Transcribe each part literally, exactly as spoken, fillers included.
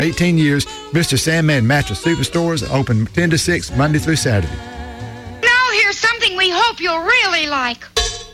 eighteen years, Mister Sandman Mattress Superstores, open ten to six, Monday through Saturday. Now here's something we hope you'll really like.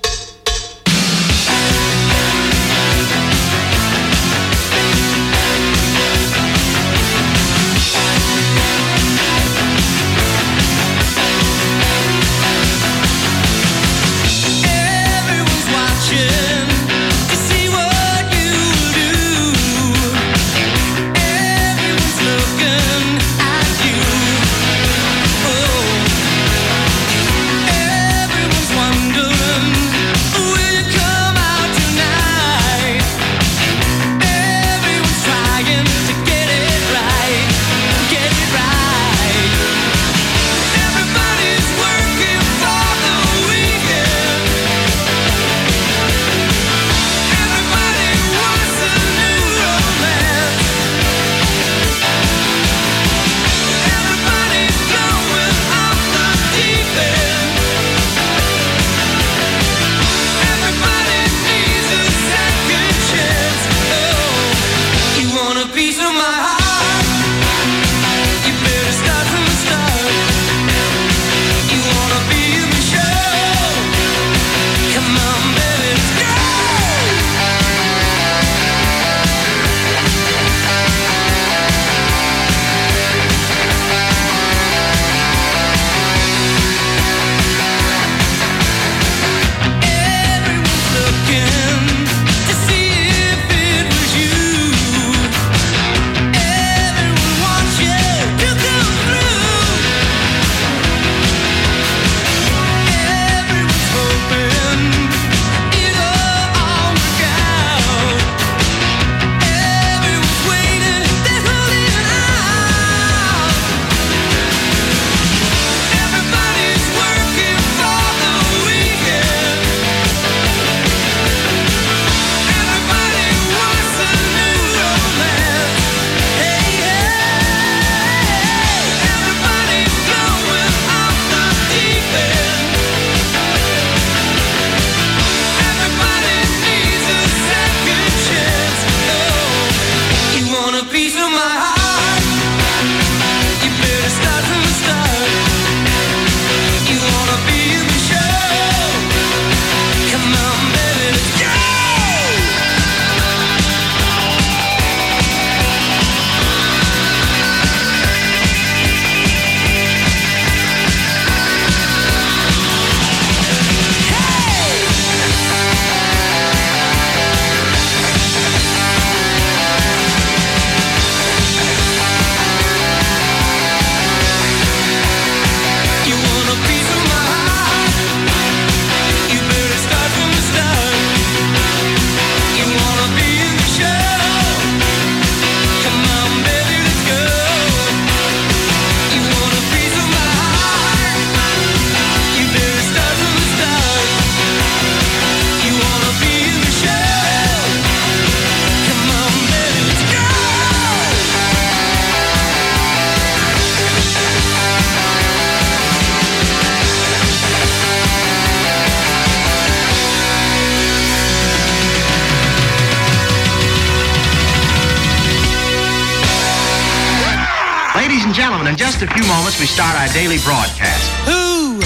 In just a few moments, we start our daily broadcast. Who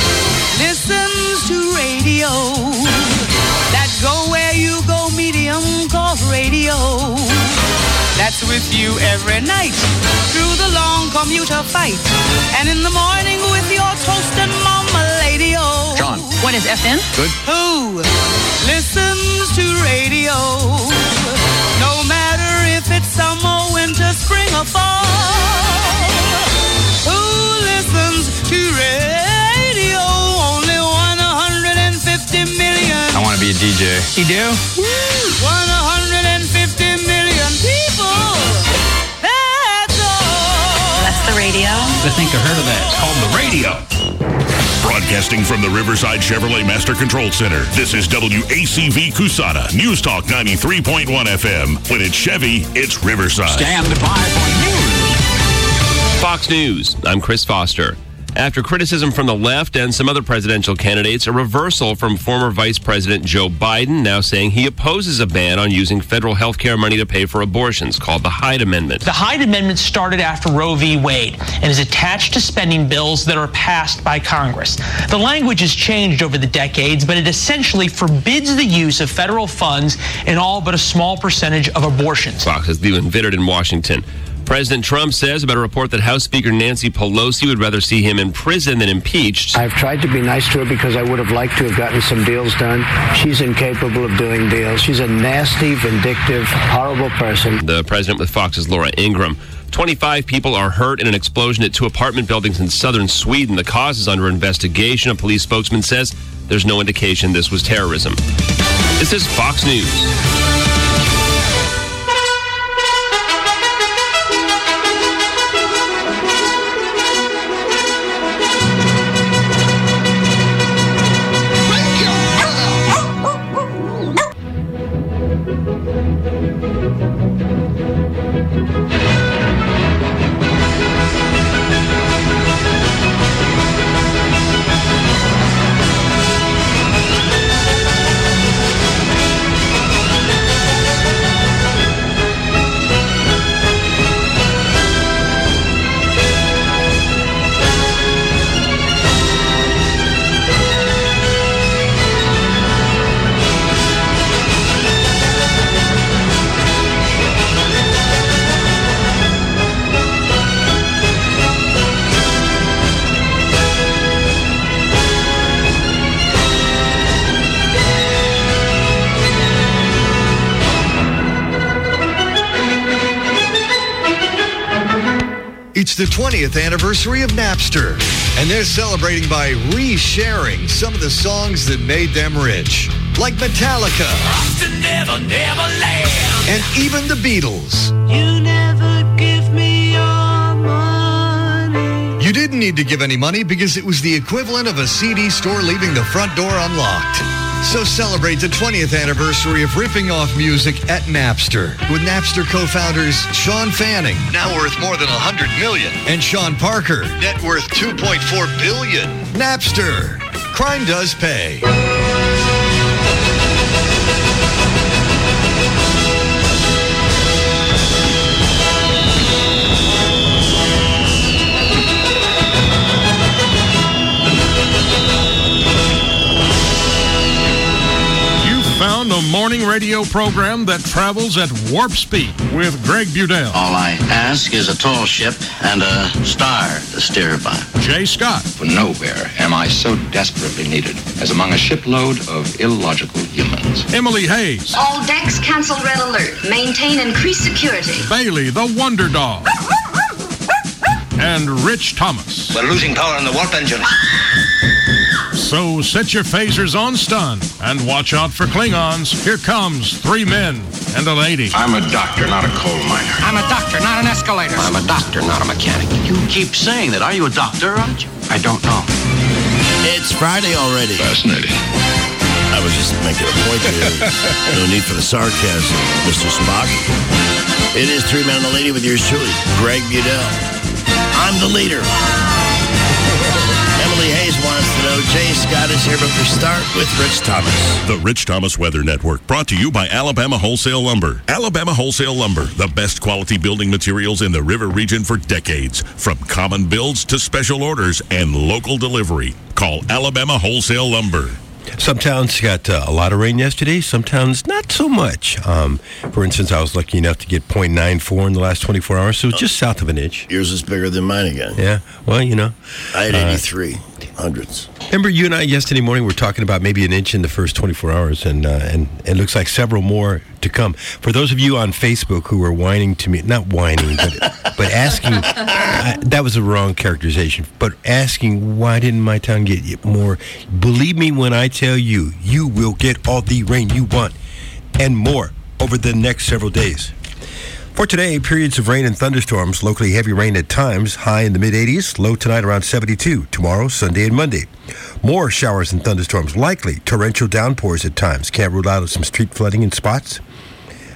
listens to radio? That go where you go medium called radio. That's with you every night through the long commuter fight. And in the morning with your toast and mama-lady-o. John. What is F M? Good. Who listens to radio? No matter if it's summer, winter, spring, or fall. Who listens to radio? Only one hundred fifty million. I want to be a D J. You do? one hundred fifty million people. That's all. That's the radio. I think I heard of that. It's called the radio. Broadcasting from the Riverside Chevrolet Master Control Center, this is W A C V Cusana, News Talk ninety-three point one F M. When it's Chevy, it's Riverside. Stand by for news. Fox News, I'm Chris Foster. After criticism from the left and some other presidential candidates, a reversal from former Vice President Joe Biden, now saying he opposes a ban on using federal health care money to pay for abortions, called the Hyde Amendment. The Hyde Amendment started after Roe v. Wade and is attached to spending bills that are passed by Congress. The language has changed over the decades, but it essentially forbids the use of federal funds in all but a small percentage of abortions. Fox's Leland Vittert in Washington. President Trump says about a report that House Speaker Nancy Pelosi would rather see him in prison than impeached. I've tried to be nice to her because I would have liked to have gotten some deals done. She's incapable of doing deals. She's a nasty, vindictive, horrible person. The president with Fox's Laura Ingraham. twenty-five people are hurt in an explosion at two apartment buildings in southern Sweden. The cause is under investigation. A police spokesman says there's no indication this was terrorism. This is Fox News. It's the twentieth anniversary of Napster, and they're celebrating by re-sharing some of the songs that made them rich, like Metallica, never, never and even the Beatles. You never give me your money. You didn't need to give any money because it was the equivalent of a C D store leaving the front door unlocked. So celebrate the twentieth anniversary of ripping off music at Napster with Napster co-founders Sean Fanning, now worth more than one hundred million dollars, and Sean Parker, net worth two point four billion dollars. Napster. Crime does pay. Found a morning radio program that travels at warp speed with Greg Budell. All I ask is a tall ship and a star to steer by. Jay Scott. For nowhere am I so desperately needed as among a shipload of illogical humans. Emily Hayes. All decks cancel red alert. Maintain increased security. Bailey, the Wonder Dog. And Rich Thomas. We're losing power in the warp engine. So set your phasers on stun and watch out for Klingons. Here comes three men and a lady. I'm a doctor, not a coal miner. I'm a doctor, not an escalator. I'm a doctor, not a mechanic. You keep saying that. Are you a doctor, aren't you? I don't know. It's Friday already. Fascinating. I was just making a point here. No need for the sarcasm, Mister Spock. It is Three Men and a Lady with yours truly, Greg Budell. I'm the leader. Emily Hayes wants to know, Jay Scott is here, but we start with Rich Thomas. The Rich Thomas Weather Network, brought to you by Alabama Wholesale Lumber. Alabama Wholesale Lumber, the best quality building materials in the river region for decades. From common builds to special orders and local delivery. Call Alabama Wholesale Lumber. Some towns got uh, a lot of rain yesterday. Some towns not so much. Um, for instance, I was lucky enough to get point nine four in the last twenty-four hours, so just south of an inch. Yours is bigger than mine again. Yeah, well, you know. I had eighty-three. Uh, hundreds. Remember you and I yesterday morning were talking about maybe an inch in the first twenty-four hours, and uh, and it looks like several more to come. For those of you on Facebook who were whining to me, not whining, but but asking, uh, that was a wrong characterization, but asking why didn't my town get more? Believe me when I tell you, you will get all the rain you want and more over the next several days. For today, periods of rain and thunderstorms, locally heavy rain at times, high in the mid-eighties, low tonight around seventy-two. Tomorrow, Sunday and Monday. More showers and thunderstorms, likely torrential downpours at times. Can't rule out some street flooding in spots.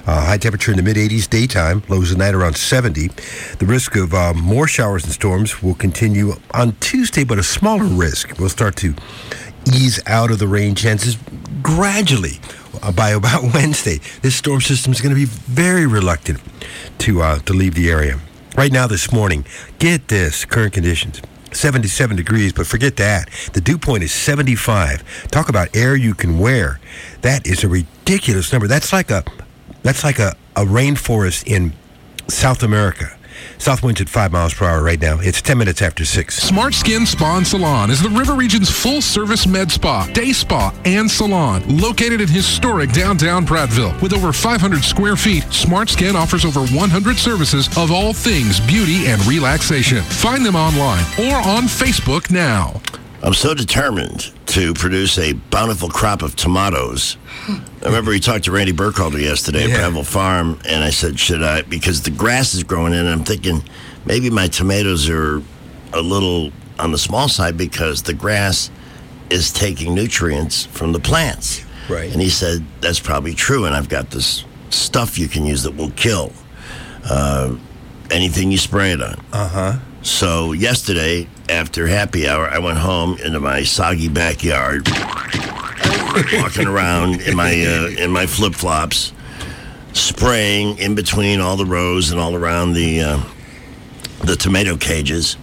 Uh, high temperature in the mid eighties daytime, lows at night around seventy. The risk of uh, more showers and storms will continue on Tuesday, but a smaller risk. We'll start to ease out of the rain chances gradually uh, by about Wednesday. This storm system is going to be very reluctant to uh, to leave the area. Right now this morning, get this, current conditions. seventy-seven degrees, but forget that. The dew point is seventy-five. Talk about air you can wear. That is a ridiculous number. That's like a that's like a, a rainforest in South America. South winds at five miles per hour right now. It's ten minutes after six. Smart Skin Spa and Salon is the River Region's full-service med spa, day spa, and salon. Located in historic downtown Prattville. With over five hundred square feet, Smart Skin offers over one hundred services of all things beauty and relaxation. Find them online or on Facebook now. I'm so determined to produce a bountiful crop of tomatoes. I remember we talked to Randy Burkhalter yesterday Yeah. at Prattville Farm, and I said, should I, because the grass is growing in, and I'm thinking maybe my tomatoes are a little on the small side because the grass is taking nutrients from the plants. Right. And he said, that's probably true, and I've got this stuff you can use that will kill uh, anything you spray it on. Uh-huh. So yesterday, after happy hour, I went home into my soggy backyard, walking around in my uh, in my flip flops, spraying in between all the rows and all around the uh, the tomato cages,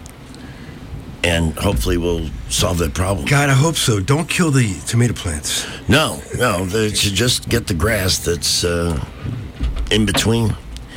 and hopefully we'll solve that problem. God, I hope so. Don't kill the tomato plants. No, no, they should just get the grass that's uh, in between.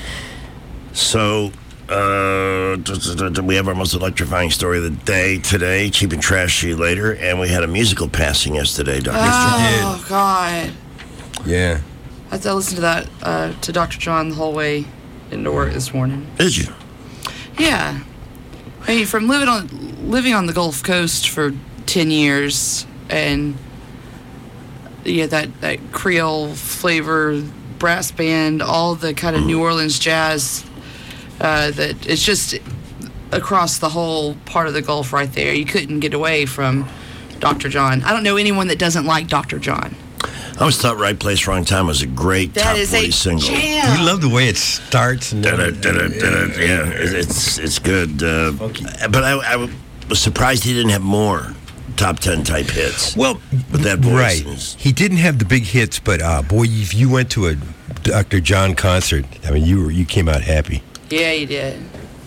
So. Uh, we have our most electrifying story of the day today, cheap and trashy later, and we had a musical passing yesterday, Doctor Oh, God. Yeah. I had to listen to that, uh, to Doctor John the whole way into work this morning. Did you? Yeah. I mean, from living on living on the Gulf Coast for ten years, and yeah, that, that Creole flavor, brass band, all the kind of New Orleans jazz, uh, that it's just across the whole part of the Gulf right there. You couldn't get away from Doctor John. I don't know anyone that doesn't like Doctor John. I always thought Right Place, Wrong Time was a great That top is forty a single. jam. You love the way it starts. And Da-da, da-da, da-da, yeah, it's it's good. Uh, but I, I was surprised he didn't have more top ten type hits. Well, with that voice. right. and his- He didn't have the big hits, but uh, boy, if you went to a Doctor John concert, I mean, you were you came out happy. Yeah, you did.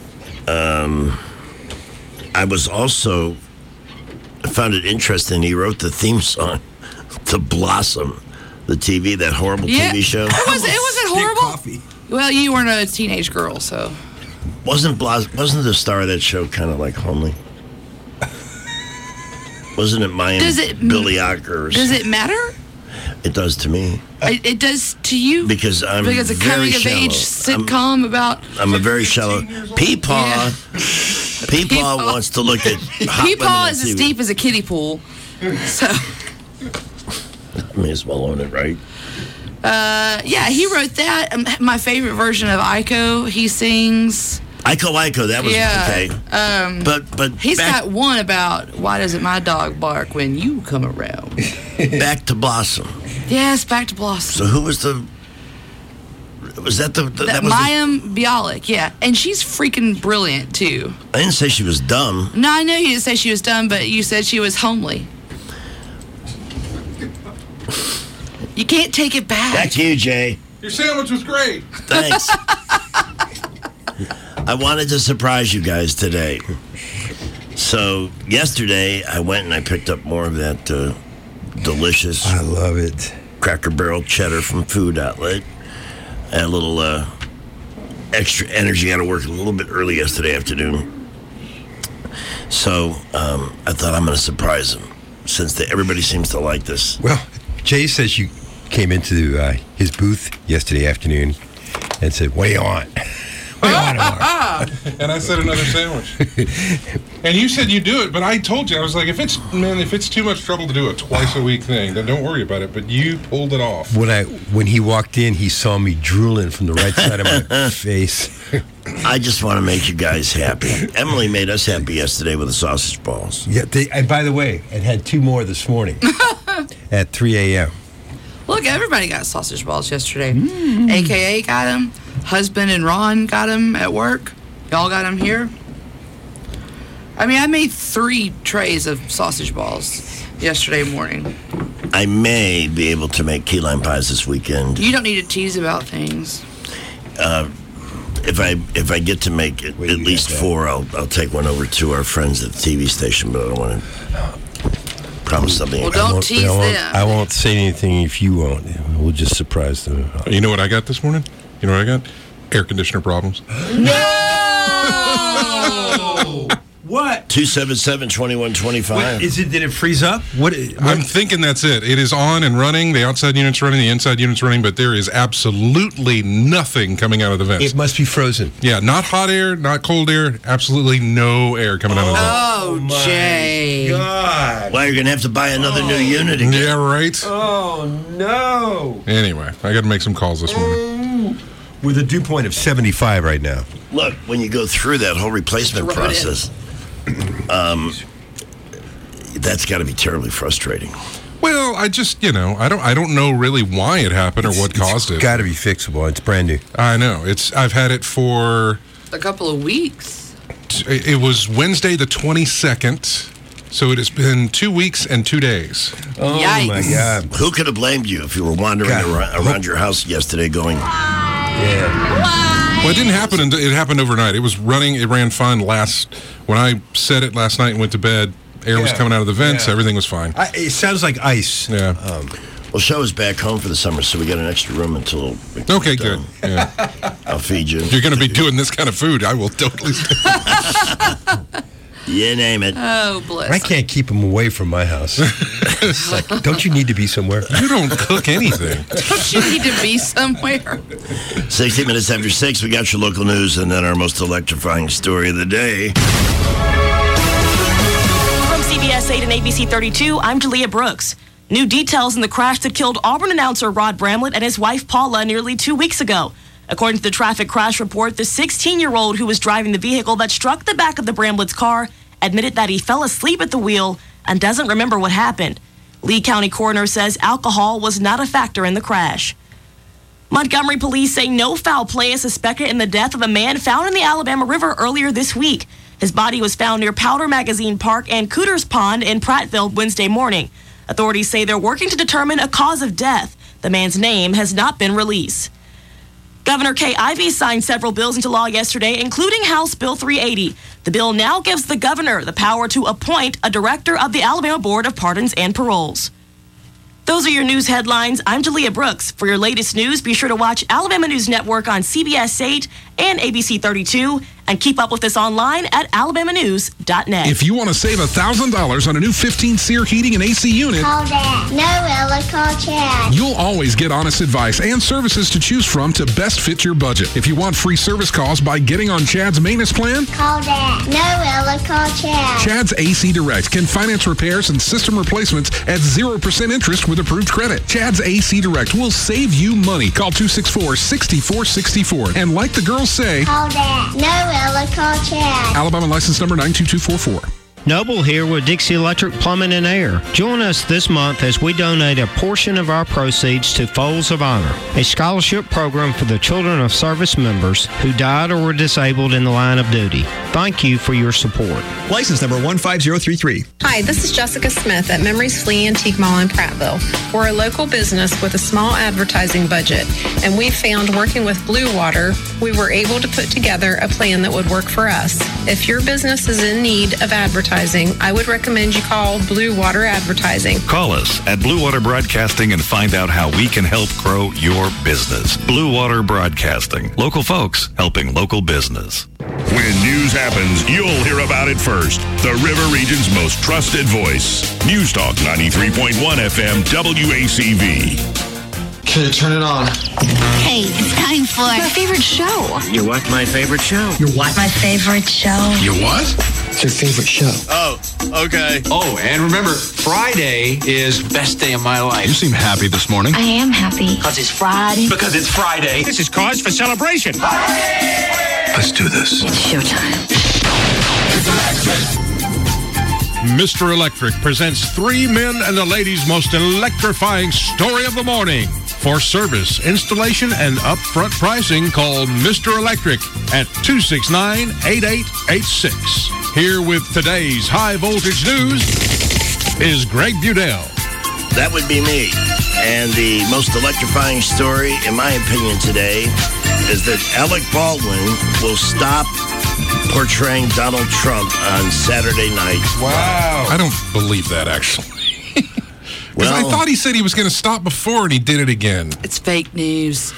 Um, I was also I found it interesting. He wrote the theme song to Blossom, the T V, that horrible Yeah. T V show. It was, it wasn't horrible. Well, you weren't a teenage girl, so. Wasn't Blas- wasn't the star of that show kind of like homely? Wasn't it Maya Does it- Billy Ocker? Or Does something? it matter? It does to me It, it does to you? because I'm Because a very coming of shallow. age sitcom about. I'm a very shallow. Peepaw. Peepaw wants to look at hot women Peepaw on is T as V. deep as a kiddie pool. So, May as well own it, right? uh, yeah, he wrote that. Um, my favorite version of Ico, he sings. Iko Iko, that was Yeah. okay. Um, But but He's back, got one about why doesn't my dog bark when you come around? back to Blossom. Yes, back to Blossom. So who was the? Was that the? the That, that was the, Mayim Bialik, yeah. And she's freaking brilliant, too. I didn't say she was dumb. No, I know you didn't say she was dumb, but you said she was homely. You can't take it back. Back to you, Jay. Your sandwich was great. Thanks. I wanted to surprise you guys today. So yesterday, I went and I picked up more of that uh, delicious. I love it. Cracker Barrel cheddar from Food Outlet. I had a little uh, extra energy out of work a little bit early yesterday afternoon. So um, I thought I'm going to surprise them since they, everybody seems to like this. Well, Jay says you came into uh, his booth yesterday afternoon and said, "What do you want?" What do you want, Omar? And I said another sandwich. And you said you do it, but I told you, I was like, if it's, man, if it's too much trouble to do a twice a week thing, then don't worry about it. But you pulled it off. When I when he walked in, he saw me drooling from the right side of my face. I just want to make you guys happy. Emily made us happy yesterday with the sausage balls. Yeah. They, and by the way, it had two more this morning at three a.m. Look, everybody got sausage balls yesterday. Mm. A K A got them. Husband and Ron got them at work. Y'all got them here. I mean, I made three trays of sausage balls yesterday morning. I may be able to make key lime pies this weekend. You don't need to tease about things. Uh, if I if I get to make it, at least four, I'll I'll take one over to our friends at the T V station. But I don't want to promise something. Well, don't tease I won't, them. I won't say anything if you won't. We'll just surprise them. You know what I got this morning? You know what I got? Air conditioner problems. No! What? two seven seven, two one two five. Is it, did it freeze up? What, what? I'm thinking that's it. It is on and running. The outside unit's running, the inside unit's running, but there is absolutely nothing coming out of the vents. It must be frozen. Yeah, not hot air, not cold air, absolutely no air coming out of the vents. Oh, my Jay. God. Well, you're going to have to buy another oh. new unit again. Yeah, right? Oh, no. Anyway, I got to make some calls this morning. With a dew point of seventy-five right now. Look, when you go through that whole replacement process, um, that's got to be terribly frustrating. Well, I just, you know, I don't I don't know really why it happened or it's, what caused it's it. It's got to be fixable. It's brand new. I know. It's I've had it for a couple of weeks. It was Wednesday the twenty-second. So it has been two weeks and two days. Oh, Yikes. my God. Who could have blamed you if you were wandering around, around your house yesterday going, yeah. Well, it didn't happen. Until, it happened overnight. It was running. It ran fine last, when I set it last night and went to bed, air yeah. was coming out of the vents. Yeah. Everything was fine. I, it sounds like ice. Yeah. Um, well, Show is back home for the summer, so we got an extra room until okay, good. Yeah. I'll feed you. You're going to be doing this kind of food. I will totally. You name it. Oh, bless. I can't keep them away from my house. It's like, don't you need to be somewhere? You don't cook anything. Don't you need to be somewhere? sixty minutes after six, we got your local news and then our most electrifying story of the day. From C B S eight and A B C thirty-two, I'm Talia Brooks. New details in the crash that killed Auburn announcer Rod Bramlett and his wife Paula nearly two weeks ago. According to the traffic crash report, the sixteen-year-old who was driving the vehicle that struck the back of the Bramlett's car admitted that he fell asleep at the wheel and doesn't remember what happened. Lee County coroner says alcohol was not a factor in the crash. Montgomery police say no foul play is suspected in the death of a man found in the Alabama River earlier this week. His body was found near Powder Magazine Park and Cooter's Pond in Prattville Wednesday morning. Authorities say they're working to determine a cause of death. The man's name has not been released. Governor Kay Ivey signed several bills into law yesterday, including House Bill three eighty. The bill now gives the governor the power to appoint a director of the Alabama Board of Pardons and Paroles. Those are your news headlines. I'm Talia Brooks. For your latest news, be sure to watch Alabama News Network on C B S eight and A B C thirty-two, and keep up with us online at alabama news dot net. If you want to save one thousand dollars on a new fifteen SEER heating and A C unit, call Dad. No, Ella, call Chad. You'll always get honest advice and services to choose from to best fit your budget. If you want free service calls by getting on Chad's maintenance plan, call Dad. No, Ella, call Chad. Chad's A C Direct can finance repairs and system replacements at zero percent interest with approved credit. Chad's A C Direct will save you money. Call two six four, six four six four. And like the girls say, call Dad. No, Ella, call Chad. Alabama license number nine two two four four. Noble here with Dixie Electric Plumbing and Air. Join us this month as we donate a portion of our proceeds to Folds of Honor, a scholarship program for the children of service members who died or were disabled in the line of duty. Thank you for your support. License number one five zero three three. Hi, this is Jessica Smith at Memories Flea Antique Mall in Prattville. We're a local business with a small advertising budget, and we found working with Blue Water, we were able to put together a plan that would work for us. If your business is in need of advertising, I would recommend you call Blue Water Advertising. Call us at Blue Water Broadcasting and find out how we can help grow your business. Blue Water Broadcasting. Local folks helping local business. When news happens, you'll hear about it first. The River Region's most trusted voice. News Talk ninety-three point one F M W A C V. Okay, turn it on. Hey, it's time for my favorite show. Your what? My favorite show. Your what? My favorite show. Your what? It's your favorite show. Oh, okay. Oh, and remember, Friday is best day of my life. You seem happy this morning. I am happy. Because it's Friday. Because it's Friday. This is cause for celebration. Let's do this. It's showtime. It's electric. Mister Electric presents three men and the ladies' most electrifying story of the morning. For service, installation, and upfront pricing, call Mister Electric at two six nine, eight eight eight six. Here with today's high voltage news is Greg Budell. That would be me. And the most electrifying story, in my opinion, today is that Alec Baldwin will stop portraying Donald Trump on Saturday night. Wow. I don't believe that, actually. Because Well- I thought he said he was going to stop before and he did it again. It's fake news.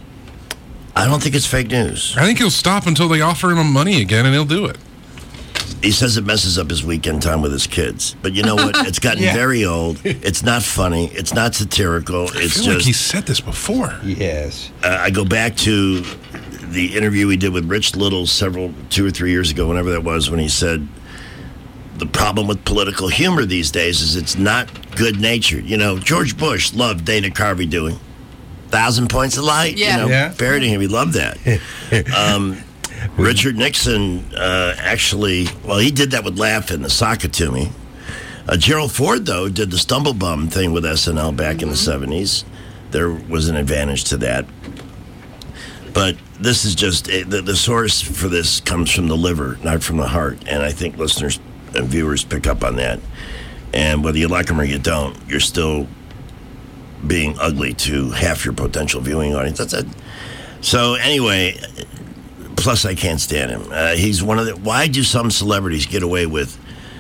I don't think it's fake news. I think he'll stop until they offer him money again and he'll do it. He says it messes up his weekend time with his kids. But you know what? It's gotten Yeah. very old. It's not funny. It's not satirical. It's I feel just. like he said this before. Yes. Uh, I go back to the interview we did with Rich Little several, two or three years ago, whenever that was, when he said the problem with political humor these days is it's not good-natured. You know, George Bush loved Dana Carvey doing Thousand Points of Light. Yeah. You know, Yeah. parodying him. He loved that. um, Richard Nixon uh, actually, well, he did that with Laugh in the Sock It To Me. Uh, Gerald Ford, though, did the Stumble Bum thing with S N L back in the seventies. There was an advantage to that. But this is just, uh, the, the source for this comes from the liver, not from the heart. And I think listeners and viewers pick up on that. And whether you like them or you don't, you're still being ugly to half your potential viewing audience. That's it. So anyway, plus I can't stand him. Uh, he's one of the, why do some celebrities get away with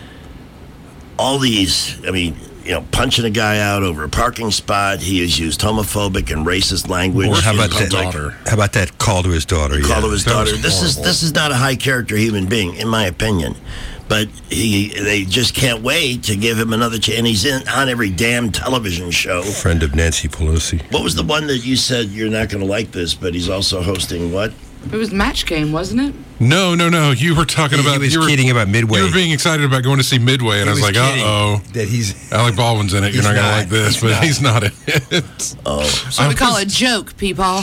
all these, I mean, you know, punching a guy out over a parking spot. He has used homophobic and racist language. Or how in about that public. daughter? How about that call to his daughter? Call yeah. to his That daughter. was This is horrible. this is not a high character human being, in my opinion. But he, they just can't wait to give him another chance. And he's in on every damn television show. Friend of Nancy Pelosi. What was the one that you said you're not going to like this? But he's also hosting what? It was Match Game, wasn't it? No, no, no. You were talking He about. was you were, kidding about Midway. You were being excited about going to see Midway, and He I was, was like, uh kidding oh. that he's Alec Baldwin's in it. You're He's not going to not. like this, He's but not. he's not in it. Oh, So I we call was- it joke, people.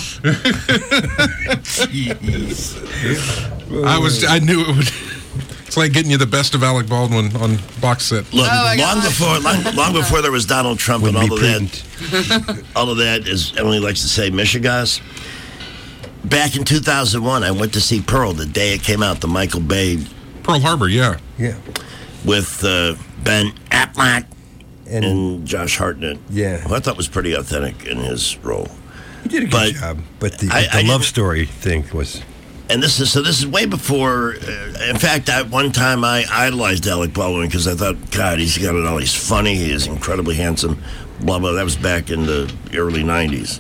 I was. I knew it would. It's like getting you the best of Alec Baldwin on box set. Look, Oh, my long God. before long, long before there was Donald Trump and Wouldn't all be of that, all of that, as Emily likes to say, Michigas. Back in two thousand one, I went to see Pearl the day it came out, the Michael Bay Pearl Harbor, yeah. yeah. with uh, Ben Affleck And, and Josh Hartnett. Yeah. who I thought was pretty authentic in his role. he did a good but job. But the, I- the I love didn't- story thing was And this is so. This is way before. Uh, in fact, I, one time I idolized Alec Baldwin because I thought, God, he's got it all. He's funny. He is incredibly handsome. Blah blah. That was back in the early nineties.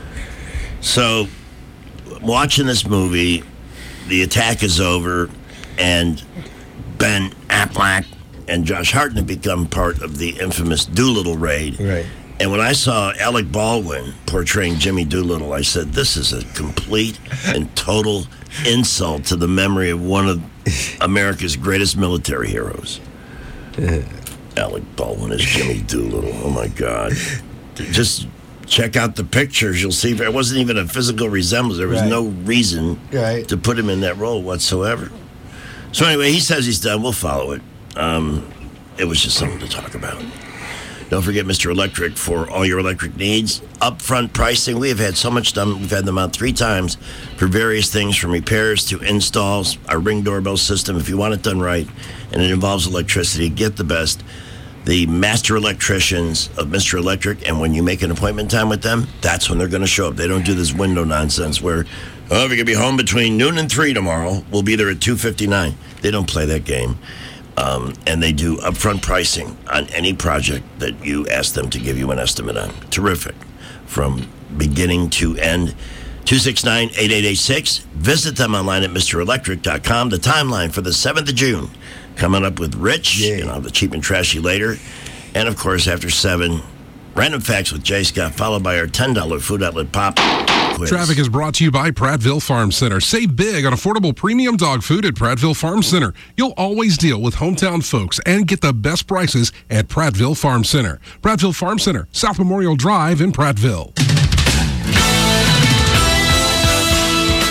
So, watching this movie, the attack is over, and Ben Affleck and Josh Hartnett become part of the infamous Doolittle raid. right. And when I saw Alec Baldwin portraying Jimmy Doolittle, I said, this is a complete and total insult to the memory of one of America's greatest military heroes. Alec Baldwin as Jimmy Doolittle. Oh, my God. Just check out the pictures. You'll see there wasn't even a physical resemblance. There was Right. no reason Right. to put him in that role whatsoever. So anyway, he says he's done. We'll follow it. Um, it was just something to talk about. Don't forget Mister Electric for all your electric needs. Upfront pricing. We have had so much done. We've had them out three times for various things from repairs to installs. Our Ring doorbell system, if you want it done right and it involves electricity, get the best. The master electricians of Mister Electric, and when you make an appointment time with them, that's when they're going to show up. They don't do this window nonsense where, oh, if you're going to be home between noon and three tomorrow, we'll be there at two fifty-nine. They don't play that game. Um, and they do upfront pricing on any project that you ask them to give you an estimate on. Terrific. From beginning to end. two six nine, eight eight eight six. Visit them online at Mister Electric dot com. The timeline for the seventh of June. Coming up with Rich, yeah. you know, the cheap and trashy later. And, of course, after seven, Random Facts with Jay Scott, followed by our ten dollars Food Outlet Pop quiz. Traffic is brought to you by Prattville Farm Center. Save big on affordable premium dog food at Prattville Farm Center. You'll always deal with hometown folks and get the best prices at Prattville Farm Center. Prattville Farm Center, South Memorial Drive in Prattville.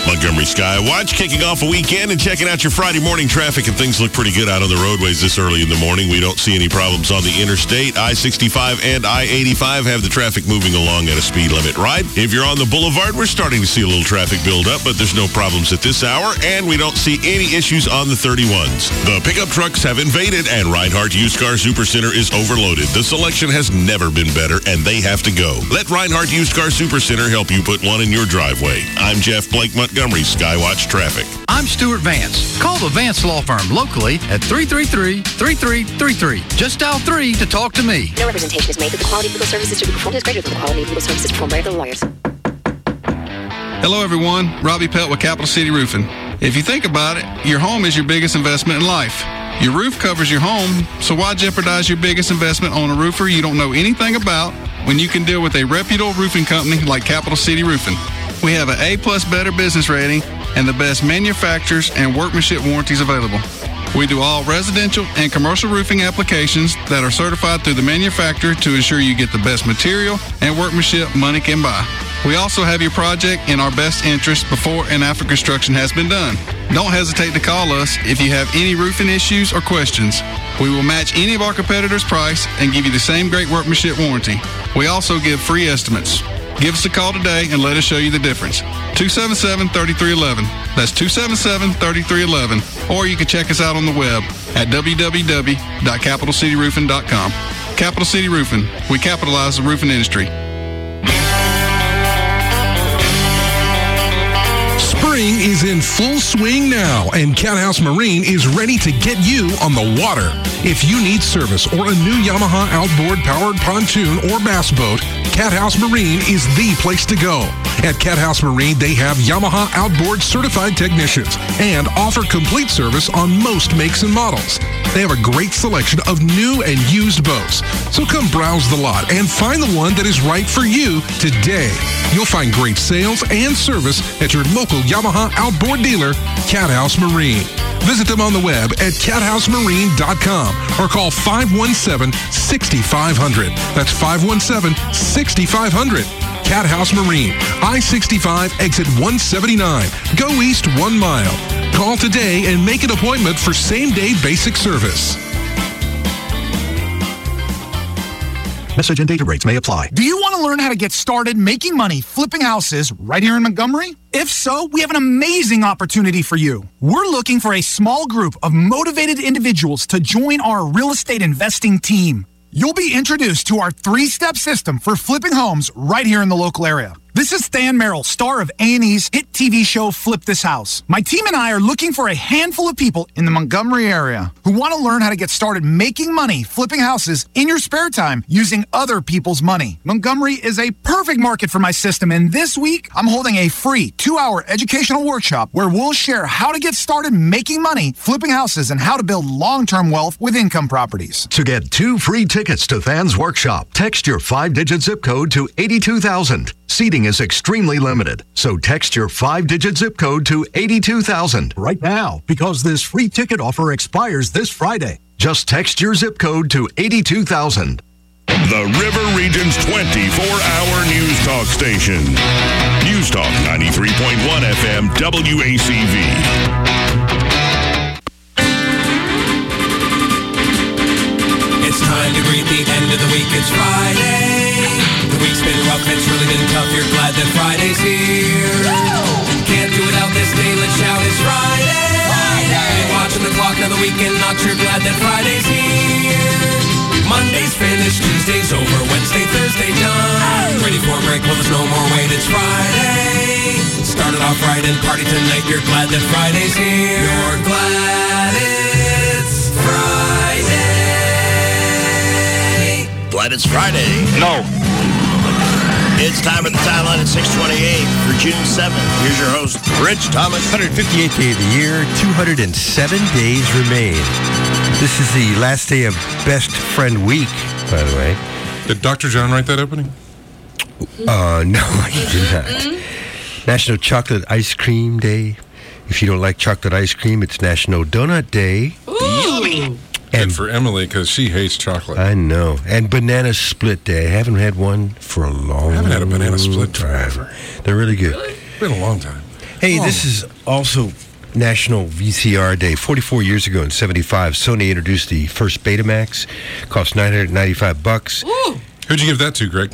Montgomery Skywatch, kicking off a weekend and checking out your Friday morning traffic, and things look pretty good out on the roadways this early in the morning. We don't see any problems on the interstate. I sixty-five and I eighty-five have the traffic moving along at a speed limit right. If you're on the boulevard, we're starting to see a little traffic build up, but there's no problems at this hour, and we don't see any issues on the thirty-ones. The pickup trucks have invaded, and Reinhardt Used Car Supercenter is overloaded. The selection has never been better, and they have to go. Let Reinhardt Used Car Supercenter help you put one in your driveway. I'm Jeff Blake, Montgomery Skywatch Traffic. I'm Stuart Vance. Call the Vance Law Firm locally at three three three, three three three three. Just dial three to talk to me. No representation is made that the quality of legal services to be performed is greater than the quality of legal services performed by other lawyers. Hello, everyone. Robbie Pelt with Capital City Roofing. If you think about it, your home is your biggest investment in life. Your roof covers your home, so why jeopardize your biggest investment on a roofer you don't know anything about when you can deal with a reputable roofing company like Capital City Roofing? We have an A-plus Better Business rating and the best manufacturers and workmanship warranties available. We do all residential and commercial roofing applications that are certified through the manufacturer to ensure you get the best material and workmanship money can buy. We also have your project in our best interest before and after construction has been done. Don't hesitate to call us if you have any roofing issues or questions. We will match any of our competitors' price and give you the same great workmanship warranty. We also give free estimates. Give us a call today and let us show you the difference. two seven seven, three three one one. That's two seven seven, three three one one. Or you can check us out on the web at w w w dot capital city roofing dot com. Capital City Roofing. We capitalize the roofing industry. Spring is in full swing now, and Cat House Marine is ready to get you on the water. If you need service or a new Yamaha outboard powered pontoon or bass boat, Cat House Marine is the place to go. At Cat House Marine, they have Yamaha outboard certified technicians and offer complete service on most makes and models. They have a great selection of new and used boats. So come browse the lot and find the one that is right for you today. You'll find great sales and service at your local Yamaha outboard dealer, Cat House Marine. Visit them on the web at cat house marine dot com or call five one seven, six five zero zero. That's five one seven, six five zero zero. Cat House Marine, I sixty-five, exit one seventy-nine. Go east one mile. Call today and make an appointment for same-day basic service. Message and data rates may apply. Do you want to learn how to get started making money flipping houses right here in Montgomery? If so, we have an amazing opportunity for you. We're looking for a small group of motivated individuals to join our real estate investing team. You'll be introduced to our three-step system for flipping homes right here in the local area. This is Stan Merrill, star of A and E's hit T V show Flip This House. My team and I are looking for a handful of people in the Montgomery area who want to learn how to get started making money flipping houses in your spare time using other people's money. Montgomery is a perfect market for my system, and this week I'm holding a free two-hour educational workshop where we'll share how to get started making money flipping houses and how to build long-term wealth with income properties. To get two free tickets to Than's workshop, text your five-digit zip code to eighty-two thousand. Seating is extremely limited, so text your five-digit zip code to eighty-two thousand right now, because this free ticket offer expires this Friday. Just text your zip code to eighty-two thousand. The River Region's twenty-four hour news talk station. News Talk ninety-three point one F M W A C V. It's time to greet the end of the week. It's Friday. The week's been rough, it's really been tough. You're glad that Friday's here. Can't do without this day, let's shout, it's Friday. Friday. You're watching the clock, now the weekend knocks. You're glad that Friday's here. Monday's finished, Tuesday's over, Wednesday, Thursday done. Ready for a break, well there's no more wait, it's Friday. Started off right and party tonight. You're glad that Friday's here. You're glad it's Friday. Glad it's Friday. No. It's time for the timeline at six twenty-eight for June seventh. Here's your host, Rich Thomas. one hundred fifty-eighth day of the year, two hundred seven days remain. This is the last day of Best Friend Week, by the way. Did Doctor John write that opening? Uh, no, he did not. National Chocolate Ice Cream Day. If you don't like chocolate ice cream, it's National Donut Day. Ooh. And for Emily, because she hates chocolate. I know. And Banana Split Day. I haven't had one for a long time. I haven't had a banana split forever. They're really good. Really? It's been a long time. Hey, this is also National V C R Day. forty-four years ago in seventy-five, Sony introduced the first Betamax. Cost nine hundred ninety-five bucks. Ooh. Who'd you give that to, Greg?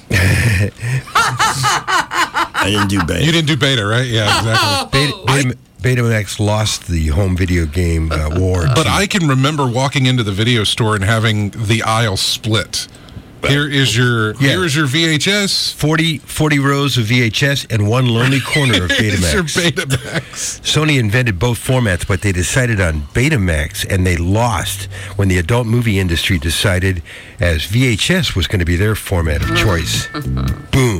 I didn't do beta. You didn't do beta, right? Yeah, exactly. Beta, Beta, Betamax lost the home video game uh, war. But I can remember walking into the video store and having the aisle split. Here is your Yeah. here is your V H S. forty, forty rows of V H S and one lonely corner of Here's Betamax. your Betamax. Sony invented both formats, but they decided on Betamax, and they lost when the adult movie industry decided as V H S was going to be their format of choice. Boom.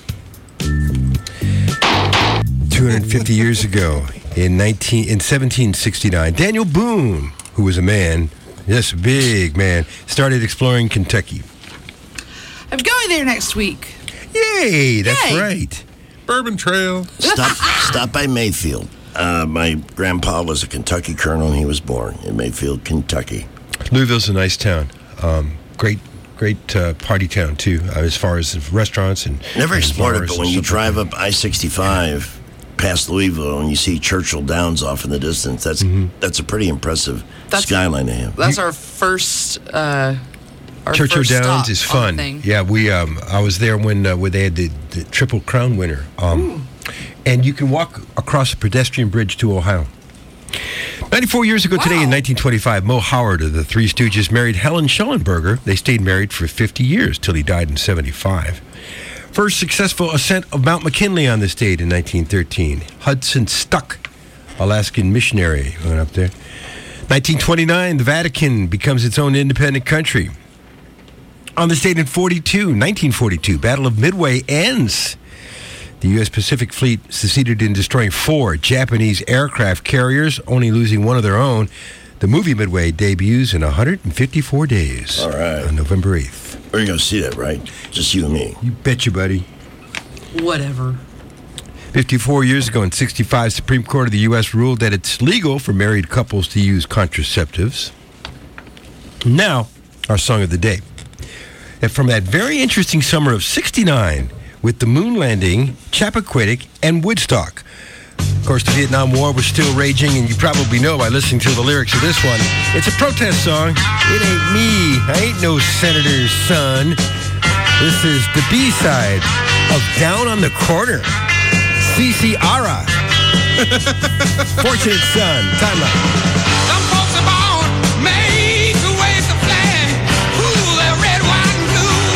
two hundred fifty years ago, in nineteen in seventeen sixty-nine, Daniel Boone, who was a man, yes, a big man, started exploring Kentucky. I'm going there next week. Yay, that's Yay. right. Bourbon Trail. Stop, stop by Mayfield. Uh, my grandpa was a Kentucky colonel, and he was born in Mayfield, Kentucky. Louisville's a nice town. Um, great, great uh, party town too, uh, as far as restaurants and Never and explored it, bars but and when you stuff drive like up I sixty-five past Louisville and you see Churchill Downs off in the distance, that's that's a pretty impressive That's- skyline to have. That's our first. Uh, our Churchill first Downs stop is on fun. the thing. Yeah, we. Um, I was there when uh, when they had the, the Triple Crown winner. Um, and you can walk across a pedestrian bridge to Ohio. ninety-four years ago today, in nineteen twenty-five, Mo Howard of the Three Stooges married Helen Schellenberger. They stayed married for fifty years till he died in seventy-five. First successful ascent of Mount McKinley on this date in nineteen thirteen. Hudson Stuck, Alaskan missionary, went up there. nineteen twenty-nine, the Vatican becomes its own independent country. On this date in forty-two, nineteen forty-two, Battle of Midway ends. The U S Pacific Fleet succeeded in destroying four Japanese aircraft carriers, only losing one of their own. The movie Midway debuts in one hundred fifty-four days. All right. On November eighth. We're going to go see that, right? Just you and me. You betcha, buddy. Whatever. fifty-four years ago in sixty-five, Supreme Court of the U S ruled that it's legal for married couples to use contraceptives. Now, our song of the day. And from that very interesting summer of sixty-nine, with the moon landing, Chappaquiddick, and Woodstock. Of course, the Vietnam War was still raging, and you probably know by listening to the lyrics of this one. It's a protest song. It ain't me. I ain't no senator's son. This is the B-side of Down on the Corner. C C Ara. Fortunate Son. Timeline. Some folks are born made to wave the flag, rule their red, white, and blue.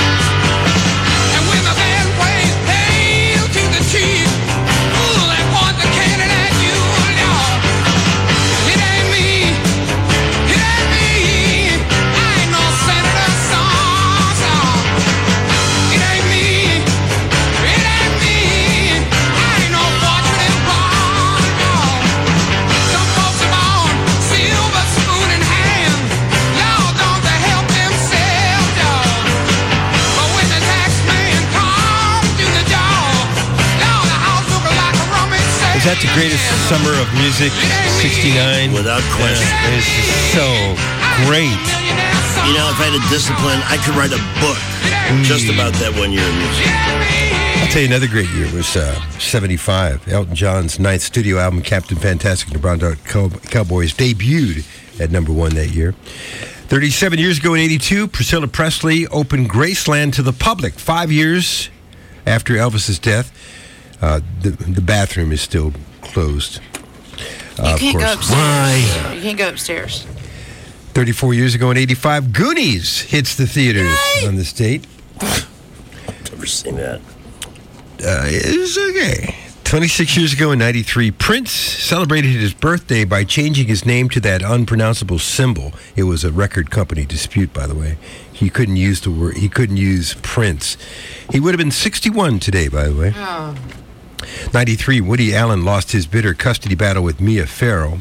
And when the band plays hail to the chief, rule they point the cannon at you, Lord. It ain't me, it ain't me. I ain't no senator's son, son. It ain't me, it ain't me. I ain't no fortunate one, no. Some folks are born silver spoon in hand. Y'all don't they help themselves, dog. But when the tax man comes to the door, y'all the house look like a rummage sale. Is that the greatest summer of music? sixty-nine? Without question. Uh, it's so great. You know, if I had a discipline, I could write a book just about that one year of music. I'll tell you another great year was uh, seventy-five. Elton John's ninth studio album, Captain Fantastic and the Brown Dog Cow- Cowboys, debuted at number one that year. thirty-seven years ago in eighty-two, Priscilla Presley opened Graceland to the public. Five years after Elvis's death, uh, the, the bathroom is still closed. Uh, You of can't go course. upstairs. Why? You can't go upstairs. thirty-four years ago in eighty-five, Goonies hits the theaters on this date. Never seen that. Uh, it's okay. twenty-six years ago in ninety-three, Prince celebrated his birthday by changing his name to that unpronounceable symbol. It was a record company dispute, by the way. He couldn't use the word. He couldn't use Prince. He would have been sixty-one today, by the way. Oh. ninety-three, Woody Allen lost his bitter custody battle with Mia Farrow.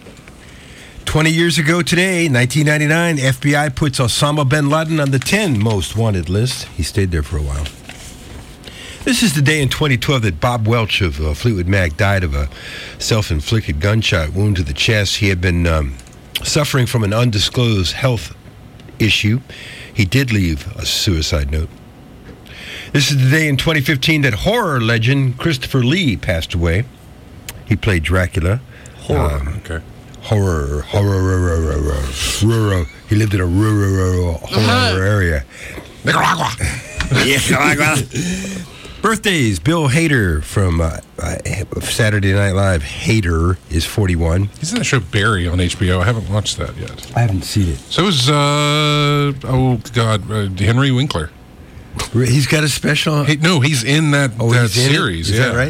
twenty years ago today, nineteen ninety-nine, F B I puts Osama bin Laden on the ten most wanted list. He stayed there for a while. This is the day in twenty twelve that Bob Welch of uh, Fleetwood Mac died of a self-inflicted gunshot wound to the chest. He had been um, suffering from an undisclosed health issue. He did leave a suicide note. This is the day in twenty fifteen that horror legend Christopher Lee passed away. He played Dracula. Horror. Um, okay. Horror, horror, horror, horror, horror. He lived in a rural horror area. Nicaragua. Nicaragua. Birthdays. Bill Hader from uh, uh, Saturday Night Live. Hader is forty-one. He's in the show Barry on H B O. I haven't watched that yet. I haven't seen it. So is, uh, oh, God, uh, Henry Winkler. He's got a special? He, no, he's in that, oh, that he's in series. It? Is yeah. that right?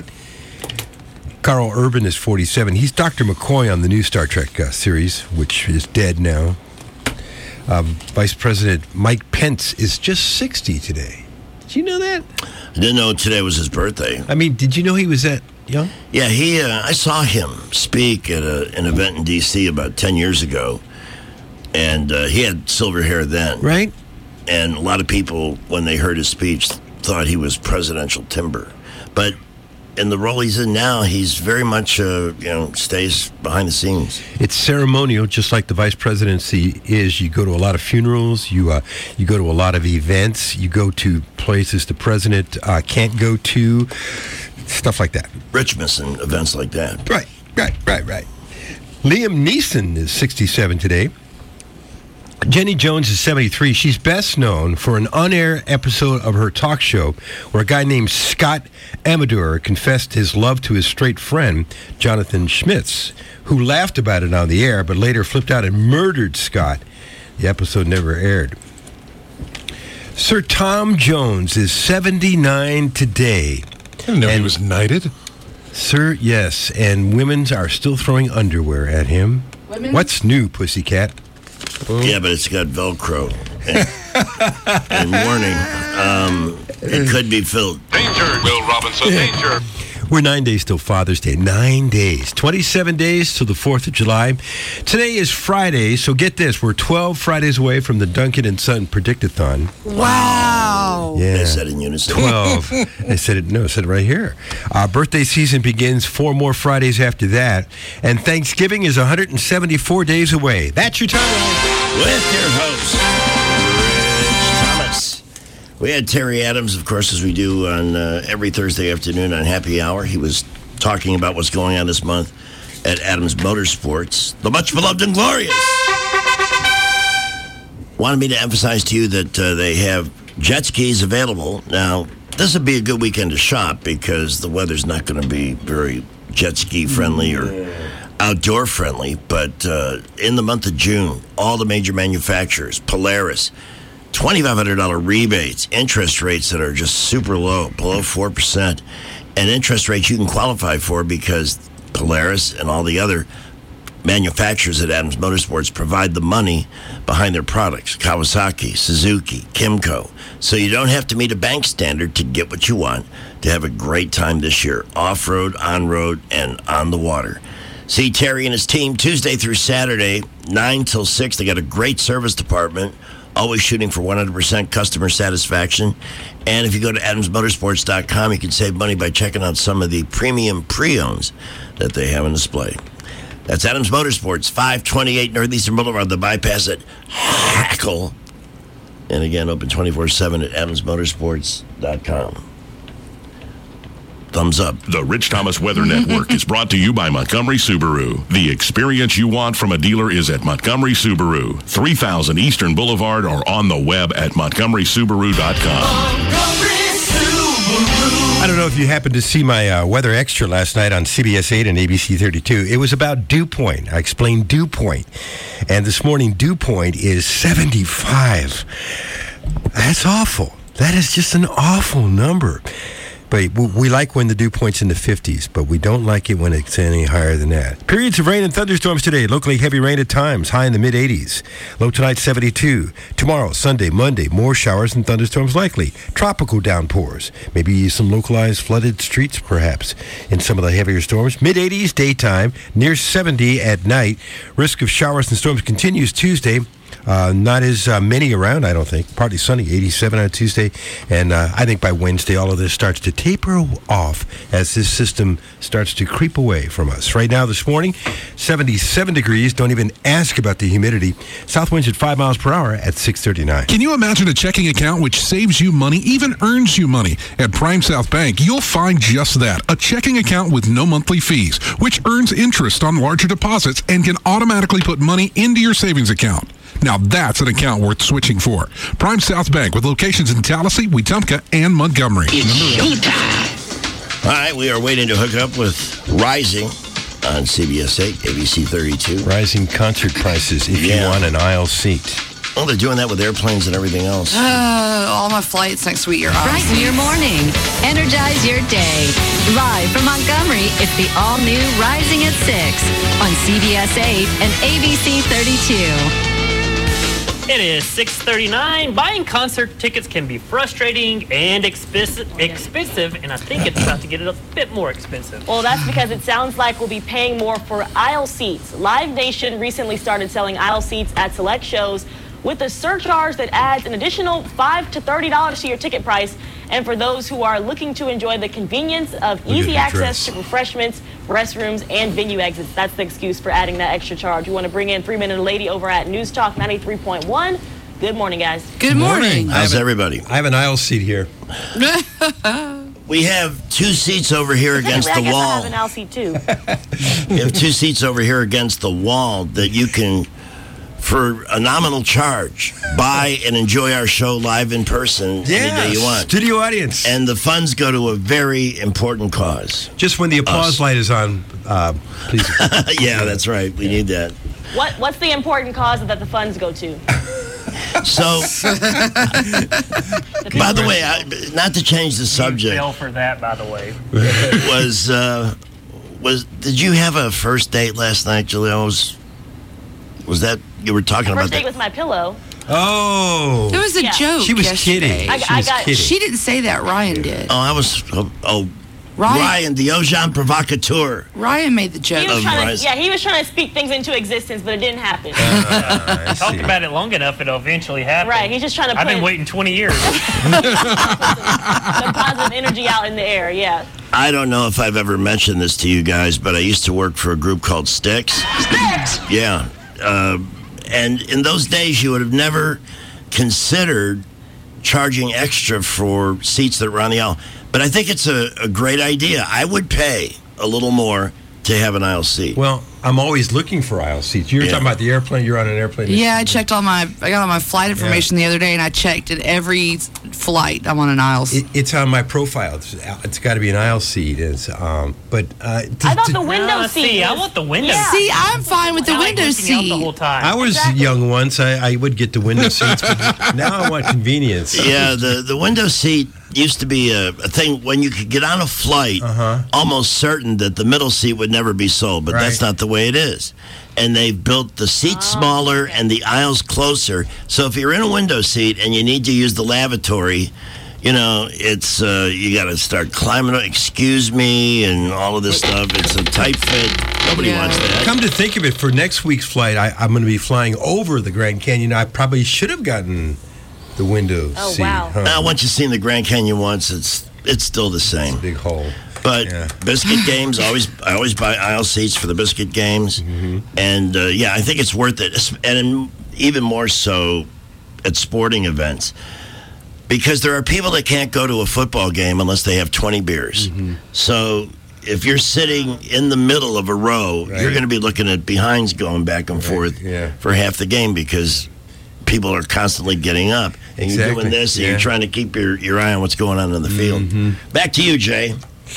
Carl Urban is forty-seven. He's Doctor McCoy on the new Star Trek uh, series, which is dead now. Uh, Vice President Mike Pence is just sixty today. Did you know that? I didn't know today was his birthday. I mean, did you know he was that young? Yeah, he. Uh, I saw him speak at a, an event in D C about ten years ago, and uh, he had silver hair then. Right. And a lot of people, when they heard his speech, thought he was presidential timber. But in the role he's in now, he's very much, uh, you know, stays behind the scenes. It's ceremonial, just like the vice presidency is. You go to a lot of funerals. You uh, you go to a lot of events. You go to places the president uh, can't go to. Stuff like that. Richmond and events like that. Right, right, right, right. Liam Neeson is sixty-seven today. Jenny Jones is seventy-three. She's best known for an on-air episode of her talk show where a guy named Scott Amador confessed his love to his straight friend, Jonathan Schmitz, who laughed about it on the air but later flipped out and murdered Scott. The episode never aired. Sir Tom Jones is seventy-nine today. I didn't know and he was knighted. Sir, yes, and women are still throwing underwear at him. Women? What's new, pussycat? Yeah, but it's got Velcro. And, and warning, um, it could be filled. Danger, Will Robinson, danger. We're nine days till Father's Day. Nine days. twenty-seven days till the fourth of July. Today is Friday, so get this. We're twelve Fridays away from the Duncan and Son Predictathon. Wow. Yeah. They said in unison. twelve. I said it, no, I said it right here. Uh, birthday season begins four more Fridays after that. And Thanksgiving is one hundred seventy-four days away. That's your timeline. With your host, Rich Thomas. We had Terry Adams, of course, as we do on uh, every Thursday afternoon on Happy Hour. He was talking about what's going on this month at Adams Motorsports, the much beloved and glorious. Wanted me to emphasize to you that uh, they have jet skis available. Now, this would be a good weekend to shop because the weather's not going to be very jet ski friendly or outdoor friendly. But uh, in the month of June, all the major manufacturers, Polaris, twenty-five hundred dollars rebates, interest rates that are just super low, below four percent, and interest rates you can qualify for because Polaris and all the other manufacturers at Adams Motorsports provide the money behind their products. Kawasaki, Suzuki, Kimco. So you don't have to meet a bank standard to get what you want to have a great time this year. Off-road, on-road, and on the water. See Terry and his team Tuesday through Saturday, nine till six. They got a great service department, always shooting for one hundred percent customer satisfaction. And if you go to adams motorsports dot com, you can save money by checking out some of the premium pre-owns that they have on display. That's Adams Motorsports, five twenty-eight Northeastern Boulevard, the bypass at Hackle. And again, open twenty-four seven at adams motorsports dot com. Thumbs up. The Rich Thomas Weather Network is brought to you by Montgomery Subaru. The experience you want from a dealer is at Montgomery Subaru, three thousand Eastern Boulevard, or on the web at montgomery subaru dot com. I don't know if you happened to see my uh, Weather Extra last night on C B S eight and A B C thirty-two. It was about dew point. I explained dew point. And this morning, dew point is seventy-five. That's awful. That is just an awful number. But we like when the dew point's in the fifties, but we don't like it when it's any higher than that. Periods of rain and thunderstorms today. Locally heavy rain at times, high in the mid-eighties. Low tonight, seventy-two. Tomorrow, Sunday, Monday, more showers and thunderstorms likely. Tropical downpours. Maybe some localized flooded streets, perhaps, in some of the heavier storms. mid-eighties, daytime, near seventy at night. Risk of showers and storms continues Tuesday. Uh, not as uh, many around, I don't think. Partly sunny, eighty-seven on Tuesday. And uh, I think by Wednesday, all of this starts to taper off as this system starts to creep away from us. Right now, this morning, seventy-seven degrees. Don't even ask about the humidity. South winds at five miles per hour at six thirty-nine. Can you imagine a checking account which saves you money, even earns you money? At Prime South Bank, you'll find just that. A checking account with no monthly fees, which earns interest on larger deposits and can automatically put money into your savings account. Now that's an account worth switching for. Prime South Bank with locations in Tallahassee, Wetumpka, and Montgomery. All right, we are waiting to hook up with Rising on C B S eight, A B C thirty-two. Rising concert prices if Yeah. you want an aisle seat. Well, they're doing that with airplanes and everything else. Uh, all my flights next week are off. Brighten your morning. Energize your day. Live from Montgomery, it's the all-new Rising at six on C B S eight and A B C thirty-two. It is six thirty-nine. Buying concert tickets can be frustrating and expensive, expensive, and I think it's about to get a bit more expensive. Well, that's because it sounds like we'll be paying more for aisle seats. Live Nation recently started selling aisle seats at select shows with a surcharge that adds an additional five to thirty dollars to your ticket price. And for those who are looking to enjoy the convenience of easy access to refreshments, restrooms, and venue exits, that's the excuse for adding that extra charge. We want to bring in three-minute lady over at News Talk ninety-three point one. Good morning, guys. Good morning. How's everybody? I have an aisle seat here. We have two seats over here against I the guess I wall. have an L C too. We have two seats over here against the wall that you can, for a nominal charge, buy and enjoy our show live in person any day you want. Studio audience. And the funds go to a very important cause. Just when the applause Us. light is on, uh, please. Yeah, that's right. We need that. What What's the important cause that the funds go to? So, by the way, I, not to change the subject, You fell for that, by the way. was uh, was did you have a first date last night, Julia? Was was that you were talking about First date that? with my pillow. Oh. It was a Yeah. joke. She was yesterday. kidding. I- she I was got- kidding. She didn't say that. Ryan did. Oh, I was. Oh, oh Ryan- Ryan, the Ojan provocateur. Ryan made the joke. He was Of trying to, Rise. yeah, he was trying to speak things into existence, but it didn't happen. I Talked see. about it long enough, it'll eventually happen. Right, he's just trying to I've put been waiting twenty years. some positive energy out in the air. Yeah. I don't know if I've ever mentioned this to you guys, but I used to work for a group called Styx. Sticks. Yeah. Uh, and in those days, you would have never considered charging extra for seats that were on the aisle. But I think it's a, a great idea. I would pay a little more to have an aisle seat. Well, I'm always looking for aisle seats. You were Yeah. talking about the airplane. You're on an airplane. Yeah, I checked all my. I got all my flight information the other day, and I checked at every flight. I'm on an aisle. It, it's on my profile. It's, it's got to be an aisle seat. It's, um, but uh, I thought t- the window Uh, seat. see, I was- want the window Yeah. See, I'm fine with the I like window looking out seat. the whole time. I was Exactly. young once. I, I would get the window seats, but now I want convenience. Yeah, the, the window seat used to be a, a thing when you could get on a flight, Uh-huh. almost certain that the middle seat would never be sold, but that's Right. not the way it is. And they've built the seats smaller and the aisles closer. So if you're in a window seat and you need to use the lavatory, you know, it's uh, you got to start climbing up, excuse me, and all of this stuff. It's a tight fit. Nobody Yeah. wants that. Come to think of it, for next week's flight, I, I'm going to be flying over the Grand Canyon. I probably should have gotten the window Oh, seat. wow. huh? Now, once you've seen the Grand Canyon once, it's it's still the same. Big hole. But Yeah. biscuit games, always I always buy aisle seats for the biscuit games, Mm-hmm. and uh, yeah, I think it's worth it, Es- and even more so at sporting events, because there are people that can't go to a football game unless they have twenty beers. Mm-hmm. So if you're sitting in the middle of a row, Right. you're going to be looking at behinds going back and forth yeah. for half the game because people are constantly getting up, and you're Exactly, doing this, and yeah. you're trying to keep your, your eye on what's going on in the field. Back to you, Jay.